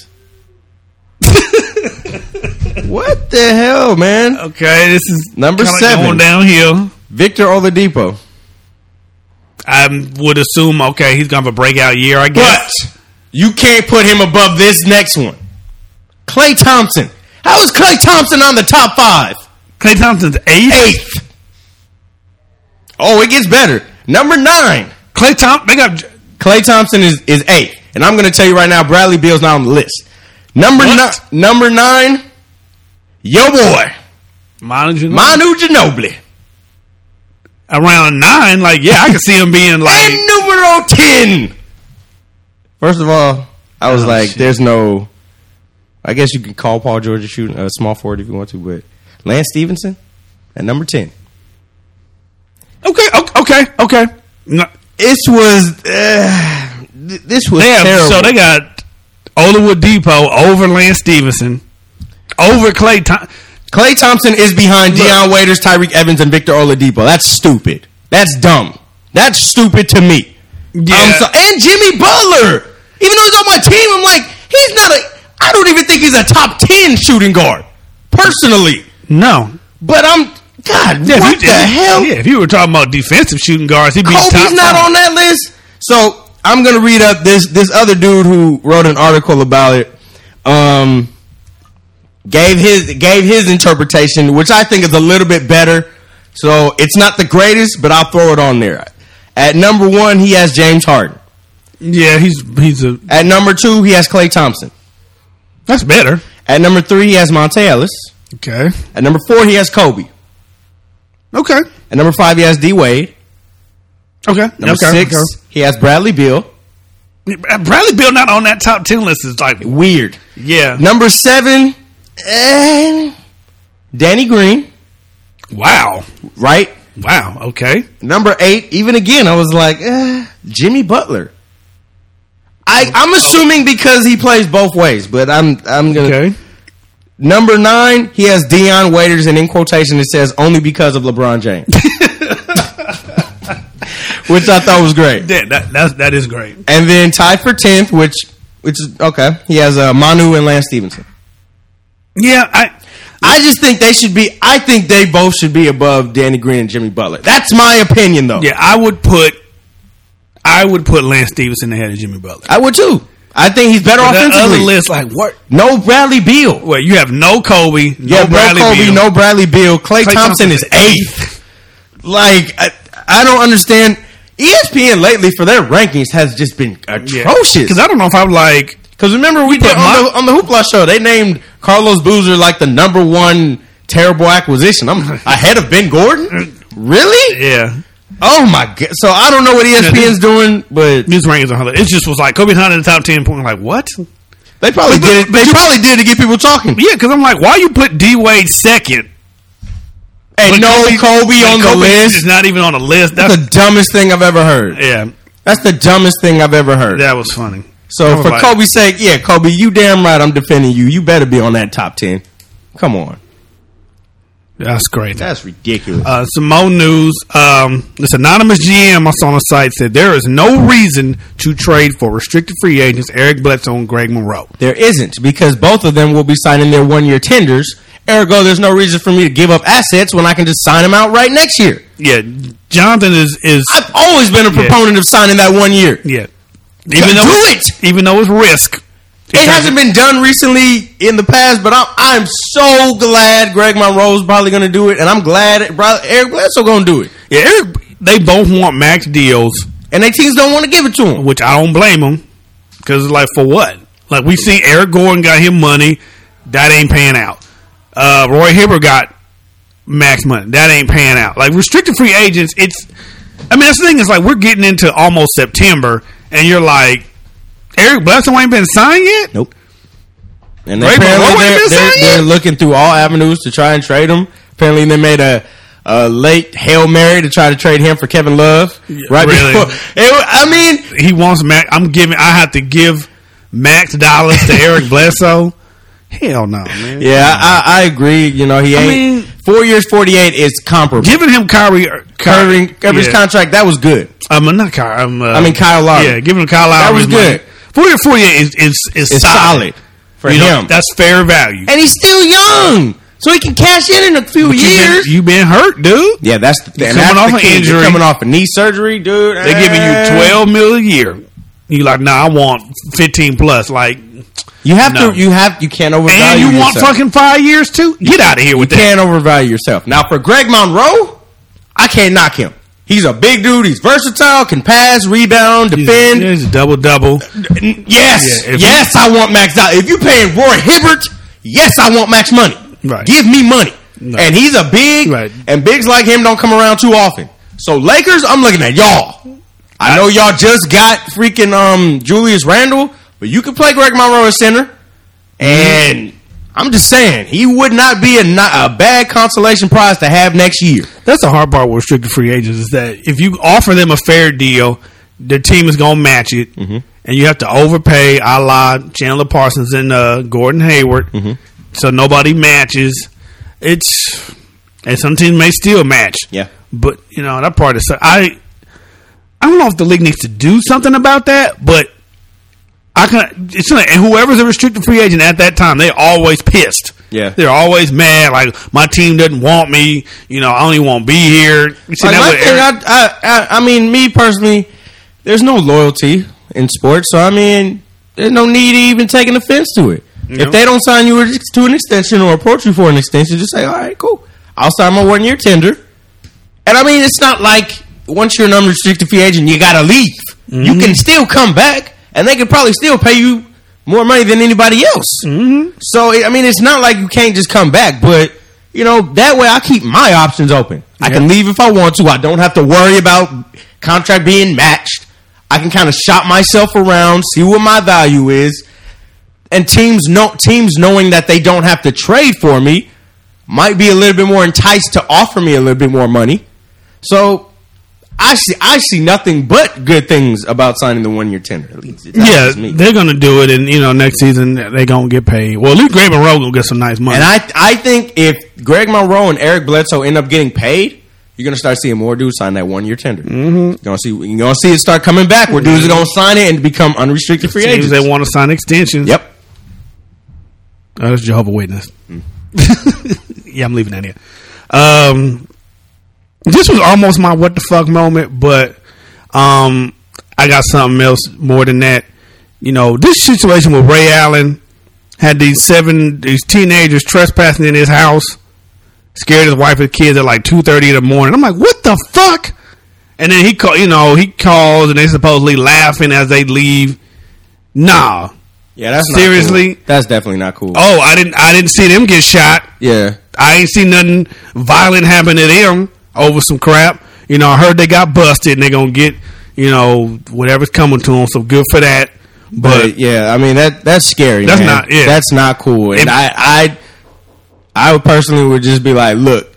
What the hell, man? Okay, this is Number kinda 7. going downhill. Victor Oladipo. I would assume, okay, he's going to have a breakout year, I guess. But you can't put him above this next one. Klay Thompson. How is Klay Thompson on the top 5? Klay Thompson's 8th. Oh, it gets better. Number 9. Klay Thompson is 8th. And I'm going to tell you right now, Bradley Beal's not on the list. Number 9, your boy, Manu Ginobili. Around 9, like, yeah, I can see him being like. And numero 10. First of all, I was like, shit. There's no. I guess you can call Paul George a shooting a small forward if you want to, but Lance Stevenson at number 10. Okay. No. This was terrible. So they got Oladipo over Lance Stevenson, over Klay Thompson. Klay Thompson is behind Deion Waiters, Tyreek Evans, and Victor Oladipo. That's stupid. That's dumb. That's stupid to me. Yeah. And Jimmy Butler. Even though he's on my team, I'm like, he's not I don't even think he's a top 10 shooting guard. Personally. No. But God, what the hell? Yeah, if you were talking about defensive shooting guards, he'd be top 5. Kobe's not on that list. So I'm going to read up this other dude who wrote an article about it. Gave his interpretation, which I think is a little bit better. So it's not the greatest, but I'll throw it on there. At number 1, he has James Harden. Yeah, he's a. At number 2, he has Klay Thompson. That's better. At number 3, he has Monte Ellis. Okay. At number 4, he has Kobe. Okay. At number 5, he has D Wade. Okay. Number 6, he has Bradley Beal. Bradley Beal not on that top 10 list is like weird. Yeah. Number 7, Danny Green. Wow. Right? Wow. Okay. Number 8, even again, I was like, Jimmy Butler. I'm assuming because he plays both ways, but I'm gonna. Okay. Number 9, he has Deion Waiters, and in quotation it says only because of LeBron James, which I thought was great. Yeah, that is great. And then tied for 10th, which is okay. He has Manu and Lance Stevenson. Yeah, I just think they should be. I think they both should be above Danny Green and Jimmy Butler. That's my opinion, though. Yeah, I would put Lance Stevenson ahead of Jimmy Butler. I would too. I think he's better offensively. That other list, like what? No Bradley Beal. Well, you have no Kobe, no Bradley Beal. Klay Thompson is 8th. Like I don't understand. ESPN lately for their rankings has just been atrocious. Because I don't know if I'm like. Because remember we did on the Hoopla show, they named Carlos Boozer like the number 1 terrible acquisition. I'm ahead of Ben Gordon. Really? Yeah. Oh my god! So I don't know what ESPN's doing, but these rankings are hilarious. It just was like Kobe's not in the top 10. Point like what? They probably did it. They probably did it to get people talking. Yeah, because I'm like, why you put D Wade second? And no Kobe on the list. Is not even on the list. That's the dumbest thing I've ever heard. Yeah, that's the dumbest thing I've ever heard. That was funny. So for Kobe's sake, yeah, Kobe, you damn right. I'm defending you. You better be on that top 10. Come on. That's great. That's ridiculous. Some more news. This anonymous GM I saw on the site said there is no reason to trade for restricted free agents Eric Bledsoe and Greg Monroe. There isn't, because both of them will be signing their 1-year tenders. Ergo, there's no reason for me to give up assets when I can just sign them out right next year. Yeah, Jonathan is. I've always been a proponent of signing that 1 year. Yeah, even though it's risk. It hasn't been done recently in the past, but I'm so glad Greg Monroe's probably going to do it, and I'm glad Eric Bledsoe going to do it. Yeah, they both want max deals, and their teams don't want to give it to him, which I don't blame them, because like for what? Like we seen Eric Gordon got him money, that ain't paying out. Roy Hibbert got max money, that ain't paying out. Like restricted free agents, that's the thing is like we're getting into almost September, and you're like. Eric Bledsoe ain't been signed yet? Nope. And they're looking through all avenues to try and trade him. Apparently they made a late Hail Mary to try to trade him for Kevin Love. Right before. He wants max. I have to give max dollars to Eric Bledsoe. Hell no, man. Yeah, I agree. You know, he ain't 4 years, 48 is comparable. Giving him Kyrie Irving's contract, that was good. Not Kyrie. Kyle Lowry. Yeah, giving him Kyle Lowry. That was good. 40 or 48 is solid for him. That's fair value. And he's still young, so he can cash in a few years. You been hurt, dude. Yeah, that's the thing. Coming off an injury. You're coming off a knee surgery, dude. They're giving you $12 million a year. You like, nah, I want 15 plus. Like, you can't overvalue and you want yourself. fucking 5 years too. Get out of here with that. You can't overvalue yourself. Now for Greg Monroe, I can't knock him. He's a big dude. He's versatile. Can pass, rebound, defend. He's a double. Yes, I want max out. If you paying Roy Hibbert, yes, I want max money. Right. Give me money. Right. And he's a big, and bigs like him don't come around too often. So Lakers, I'm looking at y'all. I know y'all just got freaking Julius Randle, but you can play Greg Monroe as center. And I'm just saying, he would not be a bad consolation prize to have next year. That's the hard part with restricted free agents is that if you offer them a fair deal, their team is going to match it, and you have to overpay a la Chandler Parsons and Gordon Hayward, so nobody matches. And some teams may still match. Yeah, but that part is I don't know if the league needs to do something about that, but and whoever's a restricted free agent at that time, they're always pissed. Yeah, they're always mad. Like, my team doesn't want me. I only want to be here. I mean, me personally, there's no loyalty in sports, so I mean, there's no need to even take an offense to it. If they don't sign you to an extension or approach you for an extension, just say, all right, cool. I'll sign my 1 year tender. And I mean, it's not like once you're an unrestricted free agent, you got to leave. You can still come back, and they can probably still pay you more money than anybody else. So, I mean, it's not like you can't just come back, but, that way I keep my options open. I can leave if I want to. I don't have to worry about contract being matched. I can kind of shop myself around, see what my value is. And teams knowing that they don't have to trade for me might be a little bit more enticed to offer me a little bit more money. So I see nothing but good things about signing the 1 year tender. At least they're going to do it, and next season they're going to get paid. Well, at least Greg Monroe going to get some nice money. And I think if Greg Monroe and Eric Bledsoe end up getting paid, you're going to start seeing more dudes sign that 1 year tender. You're going to see it start coming back where dudes are going to sign it and become unrestricted free agents. They want to sign extensions. Yep. Oh, that's Jehovah's Witness. Yeah, I'm leaving that here. This was almost my what the fuck moment, but I got something else more than that. This situation with Ray Allen had these teenagers trespassing in his house, scared his wife and kids at like 2:30 in the morning. I'm like, what the fuck? And then he calls and they supposedly laughing as they leave. Nah. Yeah, that's seriously. Not cool. That's definitely not cool. Oh, I didn't see them get shot. Yeah, I ain't seen nothing violent happen to them over some crap. I heard they got busted and they're gonna get whatever's coming to them. So good for that. But yeah, I mean that's scary. That's man. not. Yeah. That's not cool. And I personally would just be like, look.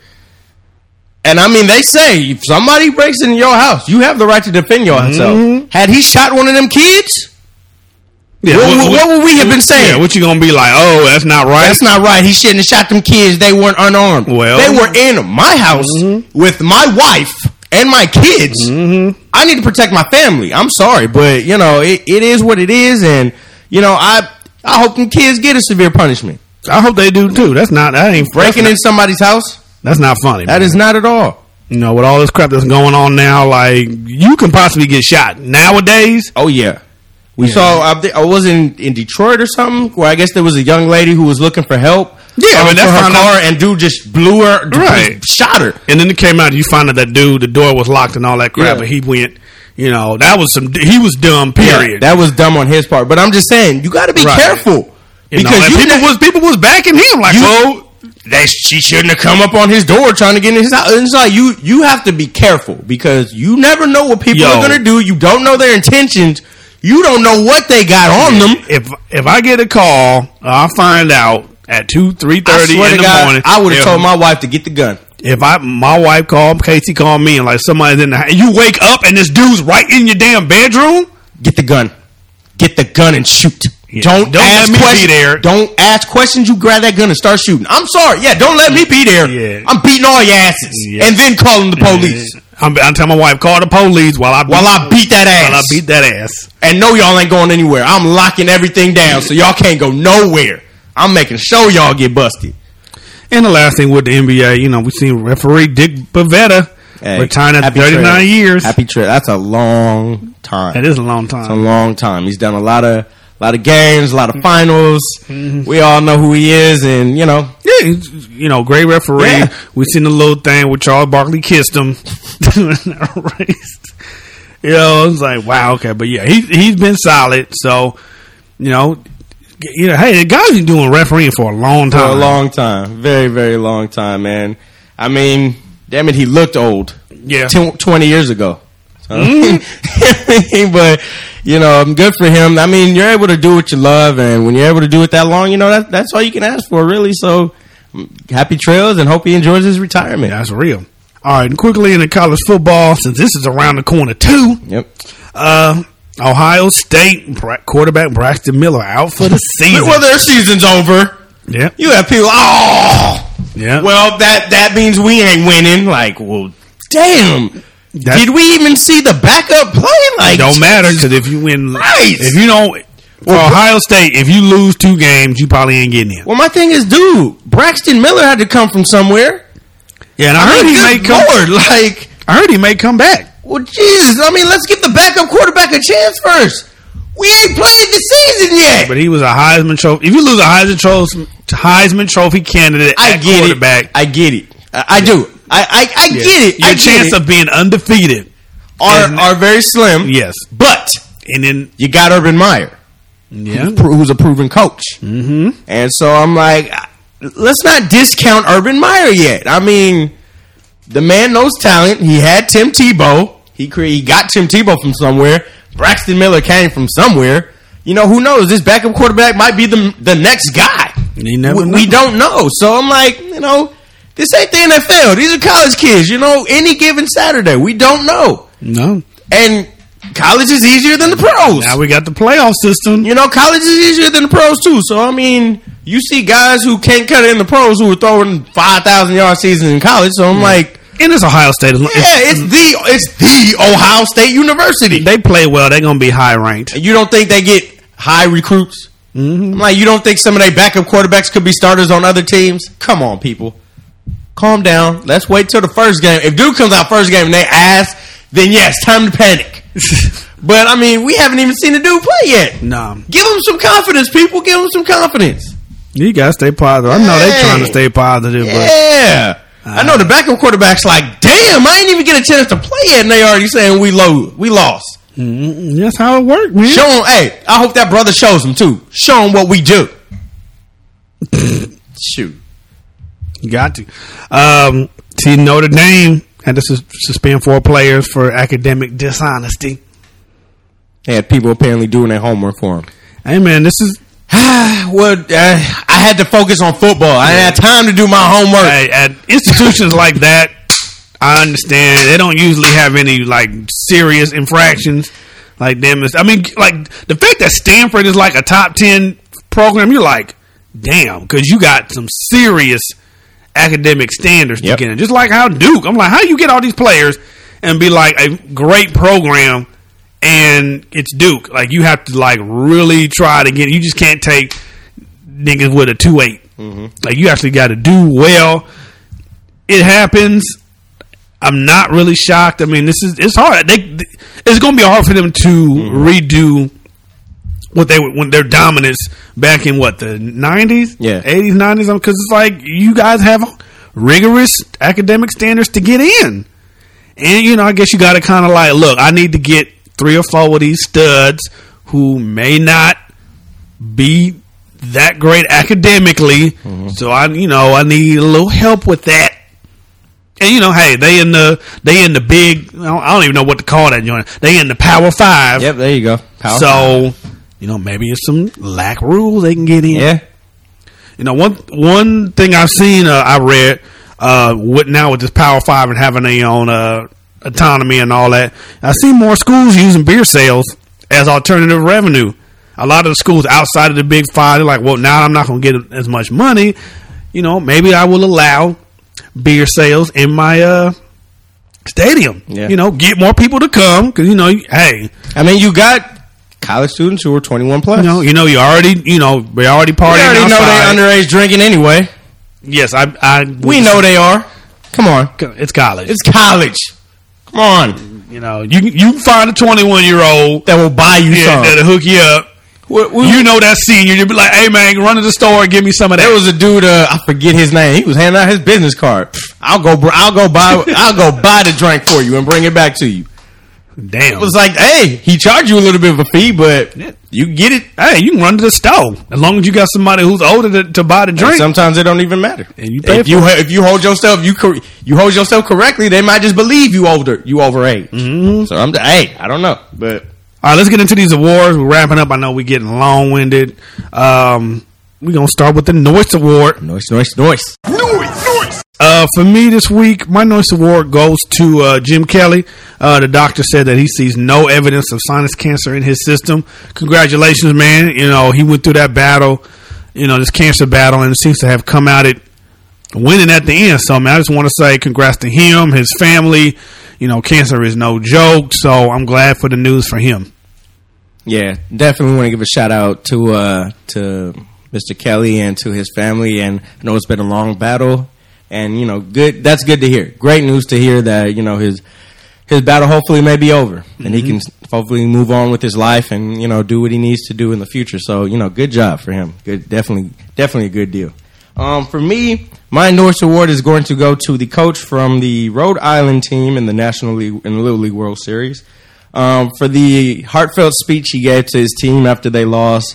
And I mean, they say if somebody breaks into your house, you have the right to defend yourself. Had he shot one of them kids? Yeah, what would we have been saying? Yeah, what you gonna be like? Oh, that's not right. That's not right. He shouldn't have shot them kids. They weren't unarmed. Well, they were in my house with my wife and my kids. I need to protect my family. I'm sorry, but it is what it is, and I hope them kids get a severe punishment. I hope they do too. That ain't breaking in somebody's house. That's not funny. That is not at all. With all this crap that's going on now, like you can possibly get shot nowadays. Oh yeah. We saw, I was in Detroit or something, where I guess there was a young lady who was looking for help. Yeah, but that's her car, and dude just blew her, shot her. And then it came out, you find out that dude, the door was locked and all that crap, and he went, that was he was dumb, period. Yeah, that was dumb on his part. But I'm just saying, you got to be careful. Because people was backing him, like, she shouldn't have come up on his door trying to get in his house. It's like, you have to be careful, because you never know what people are going to do. You don't know their intentions. You don't know what they got on them. If I get a call, I'll find out at 3:30 in the morning. I would have told my wife to get the gun. If my wife called, Casey called me, and like somebody's in the house, you wake up and this dude's right in your damn bedroom. Get the gun. Get the gun and shoot. Yeah. Don't ask let me questions. be there. Don't ask questions. You grab that gun and start shooting. I'm sorry. Yeah, don't let me be there. Yeah. I'm beating all your asses Yeah. and then calling the police. I'm telling my wife, call the police while I beat that ass. And no, y'all ain't going anywhere. I'm locking everything down so y'all can't go nowhere. I'm making sure y'all get busted. And the last thing with the NBA, we seen referee Dick Bavetta retiring at 39 years. Happy trip. That's a long time. That is a long time. It's a long time. He's done a lot of games, a lot of finals. Mm-hmm. We all know who he is, and yeah, he's, great referee. Yeah. We seen the little thing where Charles Barkley kissed him. It's like, wow, okay, but yeah, he's been solid. So, hey, the guy's been doing refereeing for a long time. For a long time, very, very long time, man. I mean, damn it, he looked old. Yeah, 20 years ago. So, but good for him. I mean, you're able to do what you love, and when you're able to do it that long, that's all you can ask for, really. So, happy trails, and hope he enjoys his retirement. That's real. All right, and quickly in the college football, since this is around the corner too. Yep. Ohio State quarterback Braxton Miller out for the season. Well, their season's over. Yeah. You have people. Yeah. Well, that means we ain't winning. Like, well, damn. Did we even see the backup play? Like, don't matter, because if you win, right? If you don't, for Ohio State, if you lose 2 games, you probably ain't getting in. Well, my thing is, dude, Braxton Miller had to come from somewhere. Yeah, and I heard he may come back. Well, Jesus, I mean, let's give the backup quarterback a chance first. We ain't played the season yet. But he was a Heisman Trophy. If you lose a Heisman Trophy candidate at quarterback, I get it. I do. I get it. Your chance of being undefeated are very slim. Yes, but and then you got Urban Meyer, who's a proven coach. Mm-hmm. And so I'm like, let's not discount Urban Meyer yet. I mean, the man knows talent. He had Tim Tebow. He got Tim Tebow from somewhere. Braxton Miller came from somewhere. Who knows? This backup quarterback might be the next guy. We don't know. So I'm like, this ain't the NFL. These are college kids. Any given Saturday, we don't know. No. And college is easier than the pros. Now we got the playoff system. College is easier than the pros too. So I mean, you see guys who can't cut it in the pros who are throwing 5,000-yard seasons in college. So I'm like, and it's Ohio State. It's the Ohio State University. They play well. They're gonna be high ranked. And you don't think they get high recruits? Mm-hmm. I'm like, you don't think some of their backup quarterbacks could be starters on other teams? Come on, people. Calm down. Let's wait till the first game. If Duke comes out first game and they ass, then yes, time to panic. But I mean, we haven't even seen the dude play yet. No. Give him some confidence, people. Give him some confidence. You gotta stay positive. I know they're trying to stay positive. Yeah. But I know the backup quarterback's like, damn, I ain't even get a chance to play yet, and they already saying we lost. Mm-hmm. That's how it worked, man. Show him. Hey, I hope that brother shows him too. Show him what we do. Shoot. You got to. See, Notre Dame had to suspend 4 players for academic dishonesty. They had people apparently doing their homework for them. Hey, man, this is... I had to focus on football. I didn't have time to do my homework. Hey, at institutions like that, I understand. They don't usually have any, serious infractions like them. I mean, the fact that Stanford is a top 10 program, you're like, damn, because you got some serious academic standards to get in. Just like how Duke, I'm like, how you get all these players and be a great program and it's Duke? You have to really try to get, you just can't take niggas with a 2.8. Mm-hmm. You actually got to do well. It happens. I'm not really shocked. I mean, it's hard. It's going to be hard for them to redo when their dominance back in the 90s, 80s, 90s, because it's you guys have rigorous academic standards to get in, and I guess you got to kind of look, I need to get 3 or 4 of these studs who may not be that great academically, so I need a little help with that. And hey, they in the big, I don't even know what to call that joint. They in the Power 5. Yep, there you go. Power 5. Maybe it's some lack rules they can get in. Yeah. One thing I've seen, I read, with this Power 5 and having their own autonomy and all that, I see more schools using beer sales as alternative revenue. a lot of the schools outside of the Big Five, they're like, well, now I'm not going to get as much money. You know, maybe I will allow beer sales in my stadium. Yeah. You know, get more people to come because, you know, hey. I mean, you got college students who are 21 plus. We already partying. We already know they underage drinking anyway. Yes, we know they are. Come on, it's college. It's college. Come on. You know, you can find a 21-year-old that will buy you some, that'll hook you up. You know that senior. You'll be like, hey man, run to the store and give me some of that. There was a dude, I forget his name. He was handing out his business card. I'll go buy the drink for you and bring it back to you. Damn. It was like, hey, he charged you a little bit of a fee, but you get it. Hey, you can run to the store as long as you got somebody who's older to buy the drink. And sometimes it don't even matter. And you pay if you hold yourself, you hold yourself correctly, they might just believe you overage. Mm-hmm. So I don't know, but. All right, let's get into these awards. We're wrapping up. I know we're getting long-winded. We're going to start with the Noyce Award. Noyce. For me this week, my Noyce Award goes to Jim Kelly. The doctor said that he sees no evidence of sinus cancer in his system. Congratulations, man. You know, he went through that battle, this cancer battle, and seems to have come out it winning at the end. So, man, I just want to say congrats to him, his family. Cancer is no joke, so I'm glad for the news for him. Yeah, definitely want to give a shout out to Mr. Kelly and to his family. And I know it's been a long battle, and good. That's good to hear. Great news to hear that his battle hopefully may be over, and he can hopefully move on with his life and do what he needs to do in the future. So good job for him. Good, definitely a good deal. For me, my Noyce Award is going to go to the coach from the Rhode Island team in the National League in the Little League World Series for the heartfelt speech he gave to his team after they lost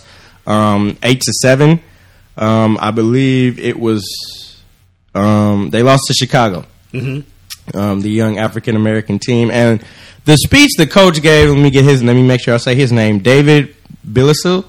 8-7. I believe it was they lost to Chicago, the young African American team, and the speech the coach gave. Let me make sure I say his name. David Bilyeu.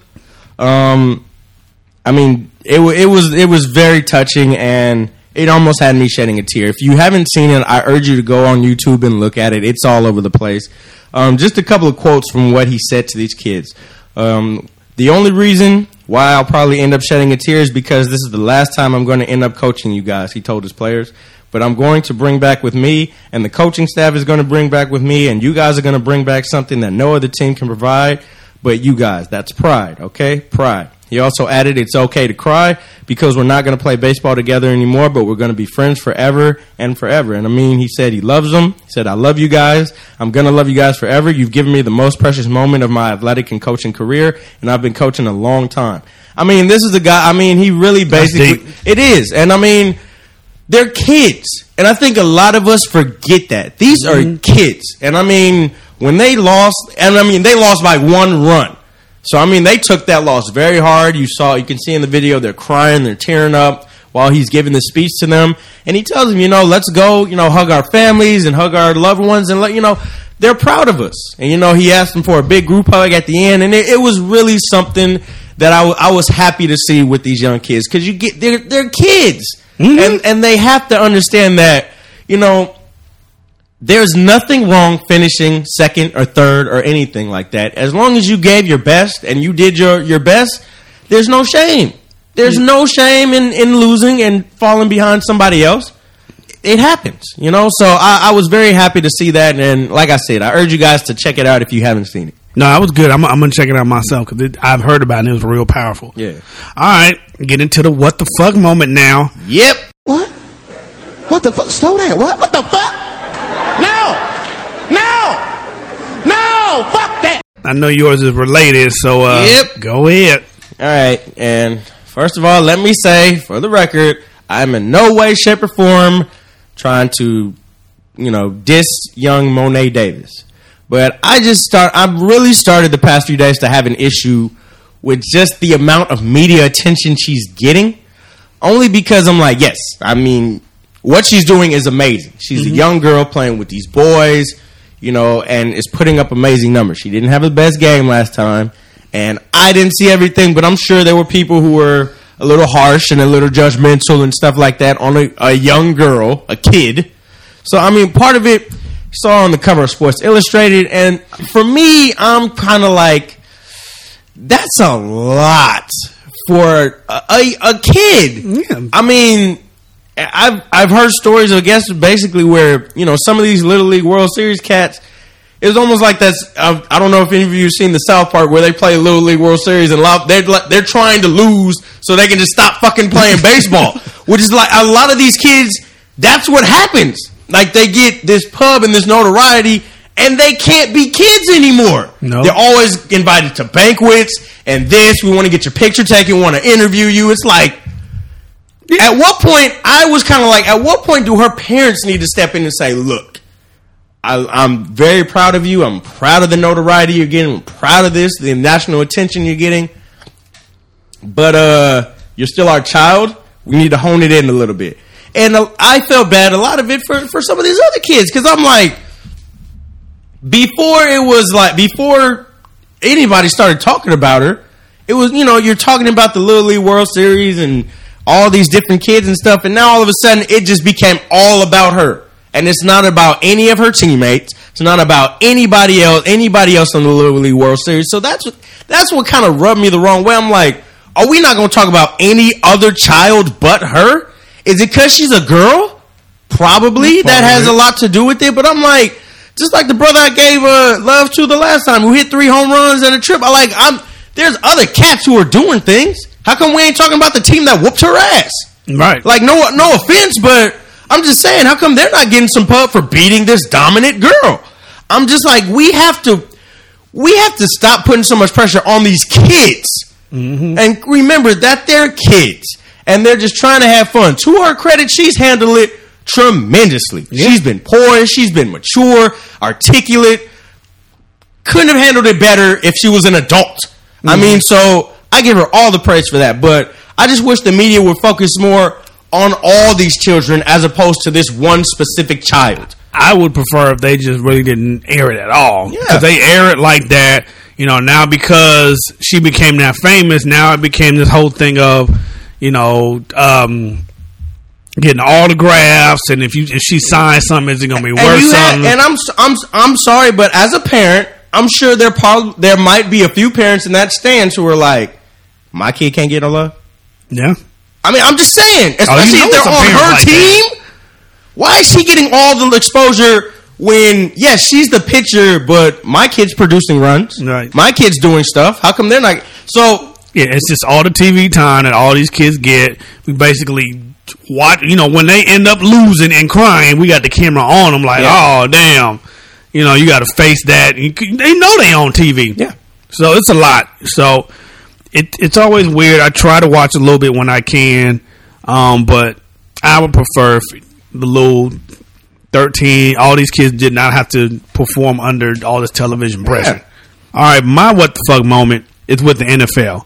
I mean, it was very touching, and it almost had me shedding a tear. If you haven't seen it, I urge you to go on YouTube and look at it. It's all over the place. Just a couple of quotes from what he said to these kids. The only reason why I'll probably end up shedding a tear is because this is the last time I'm going to end up coaching you guys, he told his players. But I'm going to bring back with me, and the coaching staff is going to bring back with me, and you guys are going to bring back something that no other team can provide but you guys. That's pride, okay? Pride. He also added, it's okay to cry because we're not going to play baseball together anymore, but we're going to be friends forever and forever. And I mean, he said he loves them. He said, I love you guys. I'm going to love you guys forever. You've given me the most precious moment of my athletic and coaching career, and I've been coaching a long time. I mean, this is a guy, he really basically, it is. And I mean, they're kids. And I think a lot of us forget that. These are kids. And I mean, when they lost, they lost by one run. So, they took that loss very hard. You can see in the video, they're crying, they're tearing up while he's giving the speech to them. And he tells them, let's go, hug our families and hug our loved ones and they're proud of us. And, he asked them for a big group hug at the end. And it was really something that I was happy to see with these young kids because they're kids. Mm-hmm. And they have to understand that, there's nothing wrong finishing second or third or anything like that. As long as you gave your best and you did your best, there's no shame. There's no shame in losing and falling behind somebody else. It happens, So I was very happy to see that. And like I said, I urge you guys to check it out if you haven't seen it. No, that was good. I'm going to check it out myself because I've heard about it. It was real powerful. Yeah. All right. Get into the what the fuck moment now. Yep. What? What the fuck? Slow down. What? What the fuck? No! Fuck that! I know yours is related, so go ahead. All right. And first of all, let me say, for the record, I'm in no way, shape, or form trying to, diss young Monet Davis. But I've really started the past few days to have an issue with just the amount of media attention she's getting. Only because I'm like, yes, what she's doing is amazing. She's a young girl playing with these boys, and is putting up amazing numbers. She didn't have the best game last time, and I didn't see everything, but I'm sure there were people who were a little harsh and a little judgmental and stuff like that on a young girl, a kid. So, part of it, saw on the cover of Sports Illustrated, and for me, I'm kind of like, That's a lot for a kid. Yeah. I mean, I've heard stories of basically where, you know, some of these Little League World Series cats, it's almost like that's, I don't know if any of you have seen the South Park where they play Little League World Series and they're trying to lose so they can just stop fucking playing baseball, which is like a lot of these kids, that's what happens. Like they get this pub and this notoriety and they can't be kids anymore. No. They're always invited to banquets and this, we want to get your picture taken, want to interview you. It's like, at what point, I was kind of like, at what point do her parents need to step in and say, look, I'm very proud of you. I'm proud of the notoriety you're getting. I'm proud of this, the national attention you're getting. But you're still our child. We need to hone it in a little bit. And I felt bad, a lot of it, for some of these other kids. Because I'm like, before anybody started talking about her, it was, you know, you're talking about the Little League World Series and all these different kids and stuff. And now all of a sudden, it just became all about her. And it's not about any of her teammates. It's not about anybody else in the Little League World Series. So that's what kind of rubbed me the wrong way. I'm like, are we not going to talk about any other child but her? Is it because she's a girl? Probably. That has a lot to do with it. But I'm like, just like the brother I gave love to the last time who hit 3 home runs and a trip. There's other cats who are doing things. How come we ain't talking about the team that whooped her ass? Right. Like, no offense, but I'm just saying, how come they're not getting some pub for beating this dominant girl? I'm just like, we have to stop putting so much pressure on these kids. Mm-hmm. And remember that they're kids and they're just trying to have fun. To her credit, she's handled it tremendously. Yeah. She's been poised, she's been mature, articulate. Couldn't have handled it better if she was an adult. Mm-hmm. I mean, so I give her all the praise for that, but I just wish the media would focus more on all these children as opposed to this one specific child. I would prefer if they just really didn't air it at all. Yeah. Because they air it like that, you know, now because she became that famous, now it became this whole thing of, you know, getting autographs, and if she signs something, is it going to be worth something? And I'm sorry, but as a parent, I'm sure there might be a few parents in that stance who are like, my kid can't get no love. Yeah. I mean, I'm just saying, especially if they're on her team. That. Why is she getting all the exposure when, yes, she's the pitcher, but my kid's producing runs. Right. My kid's doing stuff. How come they're not? So yeah, it's just all the TV time that all these kids get. We basically watch, you know, when they end up losing and crying, we got the camera on them like, oh, damn. You know, you got to face that. They know they on TV. Yeah. So it's a lot. So it's always weird. I try to watch a little bit when I can, but I would prefer the little 13. All these kids did not have to perform under all this television pressure. All right, my what the fuck moment is with the NFL.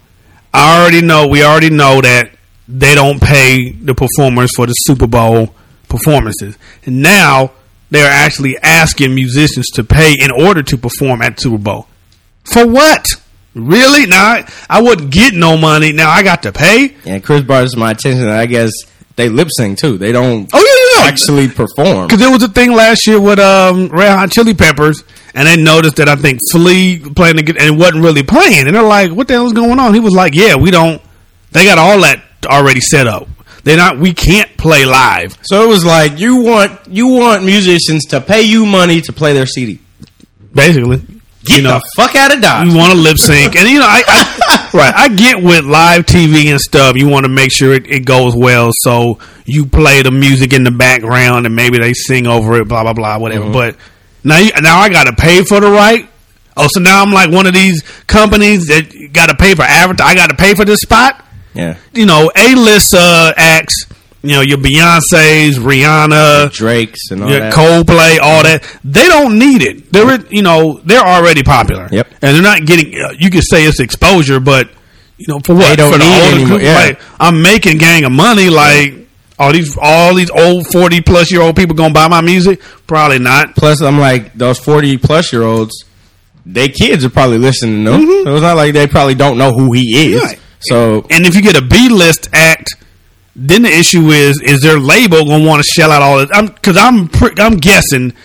We already know that they don't pay the performers for the Super Bowl performances, and now they're actually asking musicians to pay in order to perform at the Super Bowl. For what? Really? Now, I wouldn't get no money. Now I got to pay? Yeah, Chris brought this to my attention. I guess they lip sync too. They don't actually perform. Because there was a thing last year with Red Hot Chili Peppers, and they noticed that I think Flea playing and wasn't really playing. And they're like, what the hell is going on? He was like, yeah, they got all that already set up. We can't play live. So it was like, you want musicians to pay you money to play their CD. Basically. Get the fuck out of Dodge. You want to lip sync. And, I get with live TV and stuff, you want to make sure it goes well. So you play the music in the background and maybe they sing over it, blah, blah, blah, whatever. Mm-hmm. But now I got to pay for the right. Oh, so now I'm like one of these companies that got to pay for advertising. I got to pay for this spot. Yeah. A-list acts. Your Beyonce's, Rihanna, Drake's, and all that. Coldplay, all that. They don't need it. They're already popular. Yep. And they're not getting. You could say it's exposure, but for what? They don't for the need older anymore. group, Yeah. like, I'm making gang of money. Like all these old 40-plus-year-old people gonna buy my music? Probably not. Plus, I'm like, those 40-plus-year-olds, their kids are probably listening to them. Mm-hmm. So it's not like they probably don't know who he is. Right. So, and if you get a B-list act, then the issue is their label gonna want to shell out all this? Because I'm guessing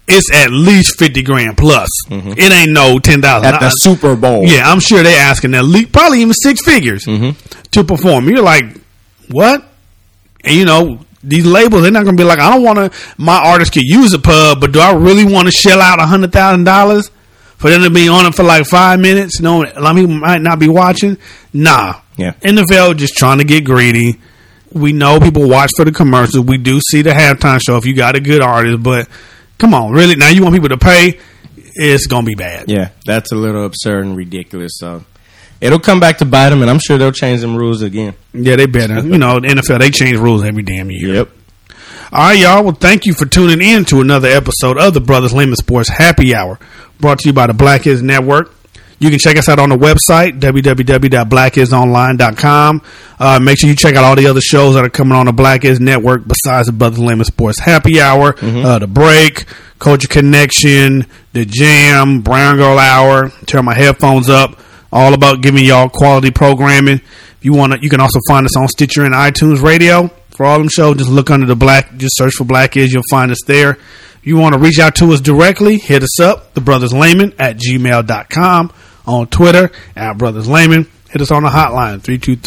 it's at least 50 grand plus. It ain't no 10,000 At the Super Bowl. Yeah, I'm sure they're asking at least probably even six figures to perform. You're like, what? And you know, these labels, they're not going to be like, I don't want to, my artist could use a pub, but do I really want to shell out $100,000 for them to be on it for like 5 minutes? You know, a lot of people might not be watching. Nah. Yeah. NFL just trying to get greedy. We know people watch for the commercials. We do see the halftime show if you got a good artist, but come on, really? Now you want people to pay? It's going to be bad. Yeah, that's a little absurd and ridiculous. So it'll come back to bite them, and I'm sure they'll change them rules again. Yeah, they better. You know, the NFL, they change rules every damn year. Yep. All right, y'all. Well, thank you for tuning in to another episode of the Brothers Lemon Sports Happy Hour, brought to you by the Black Is Network. You can check us out on the website, www.blackisonline.com. Make sure you check out all the other shows that are coming on the Black Is Network besides the Brothers Lemon Sports Happy Hour, The Break, Culture Connection, The Jam, Brown Girl Hour. Turn my headphones up. All about giving y'all quality programming. If you want to, you can also find us on Stitcher and iTunes Radio. For all them shows, just look under the Black, just search for Black Is, you'll find us there. If you want to reach out to us directly, hit us up, thebrotherslayman@gmail.com. On Twitter, @BrothersLayman. Hit us on the hotline,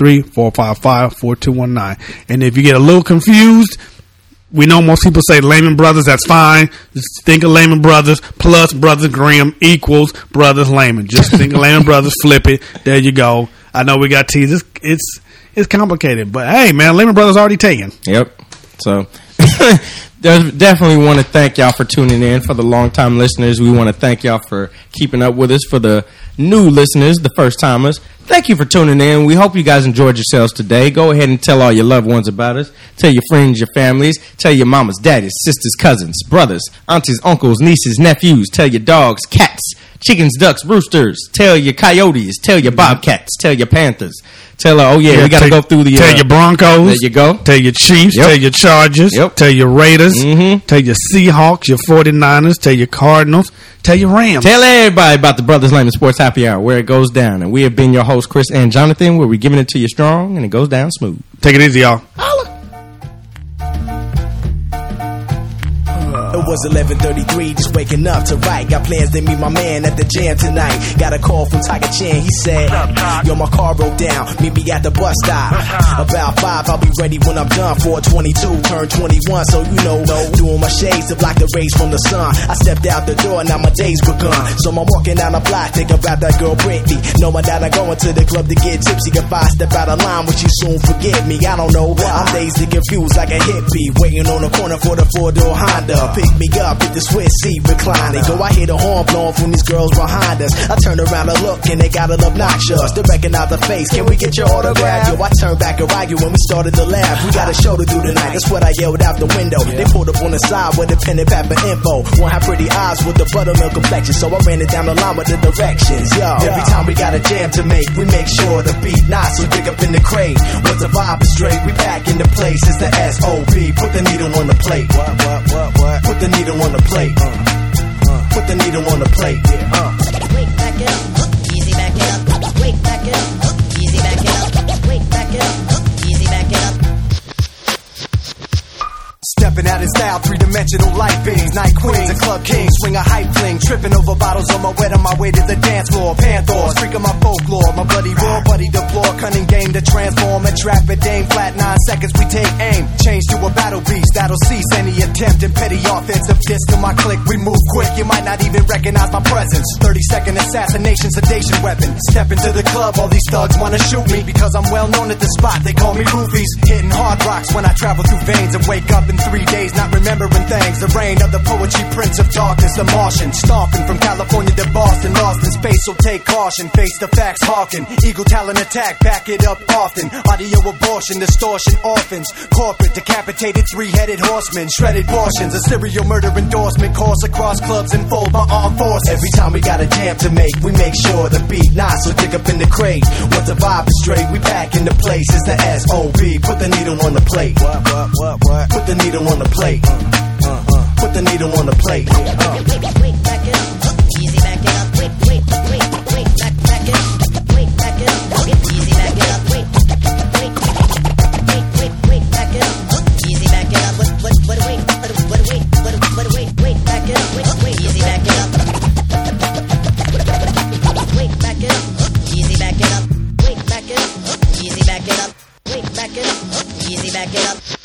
323-455-4219. And if you get a little confused, we know most people say Layman Brothers, that's fine. Just think of Layman Brothers plus Brothers Grimm equals Brothers Layman. Just think of Layman Brothers, flip it. There you go. I know we got teasers. It's complicated, but hey, man, Layman Brothers already taken. Yep. So definitely want to thank y'all for tuning in. For the long-time listeners, we want to thank y'all for keeping up with us. For the new listeners, the first-timers, thank you for tuning in. We hope you guys enjoyed yourselves today. Go ahead and tell all your loved ones about us. Tell your friends, your families. Tell your mamas, daddies, sisters, cousins, brothers, aunties, uncles, nieces, nephews. Tell your dogs, cats, chickens, ducks, roosters. Tell your coyotes. Tell your bobcats. Tell your panthers. Tell her, we got to go through the... Tell your Broncos. There you go. Tell your Chiefs. Yep. Tell your Chargers. Yep. Tell your Raiders. Tell your Seahawks, your 49ers. Tell your Cardinals. Tell your Rams. Tell everybody about the Brothers Layman Sports Happy Hour, where it goes down. And we have been your hosts, Chris and Jonathan, where we're giving it to you strong, and it goes down smooth. Take it easy, y'all. It was 11:33, just waking up to write. Got plans to meet my man at the jam tonight. Got a call from Tiger Chan, he said, yo, my car broke down, meet me at the bus stop. About 5, I'll be ready when I'm done. 4:22, turn 21, so you know, doing my shades to block the rays from the sun. I stepped out the door, now my day's begun. So I'm walking down the block, thinking about that girl Brittany. Knowing that I'm going to the club to get tipsy. If I step out of line, would you soon forget me? I don't know, I'm dazed and confused like a hippie. Waiting on the corner for the 4-door Honda. Pick me up at the Swiss seat reclining. Go, I hear the horn blowing from these girls behind us. I turn around and look and they got it obnoxious. They recognize the face, can we get your autograph? Yo, I turned back and argue when we started to laugh. We got a show to do tonight, that's what I yelled out the window. They pulled up on the side with a pen and pad for info. One had pretty eyes with the buttermilk complexion, so I ran it down the line with the directions. Yo, every time we got a jam to make, we make sure the beat nice, so pick up in the crate. Once the vibe is straight, we back in the place. It's the S.O.B. Put the needle on the plate. What? Put the needle on the plate. Put the needle on the plate. Wait, back it up. Easy, back it up. Wait, back it up. Easy, back it up. Wait, back it up. Easy, back it up. Stepping out in style, three-dimensional light beams. Night queens and club kings, swing a hype fling. Tripping over bottles on my way to the dance floor. Panthers, freaking my folklore. My buddy raw, buddy deplore. Cunning game to transform and trap it. Dame flat 9 seconds, we take aim. Change to a battle beast that'll cease any attempt in petty offensive diss to my click. We move quick, you might not even recognize my presence. 30-second assassination, sedation weapon. Step into the club, all these thugs wanna shoot me because I'm well known at the spot. They call me Roofies. Hitting hard rocks when I travel through veins and wake up in 3 days, not remembering things. The reign of the poetry, prince of darkness, the Martian. Stomping from California to Boston, lost in space, so take caution. Face the facts, hawking. Eagle talent attack, back it up often. Audio abortion, distortion, orphans. Corporate, decapitated, 3-headed horsemen. Shredded portions, a serial murder endorsement. Course across clubs and fold my armed forces. Every time we got a jam to make, we make sure the beat nice, so dig up in the crate. Once the vibe is straight, we back in the place. It's the S.O.B. Put the needle on the plate. What? Put the needle on the plate. Put the needle on the plate. Wait, back it up. Easy, back it up. Wait, back it up. Wait, back it up. Easy, back it up. Wait, back it up. Easy, back it up. Wait, back it up. back it up. Easy back it up.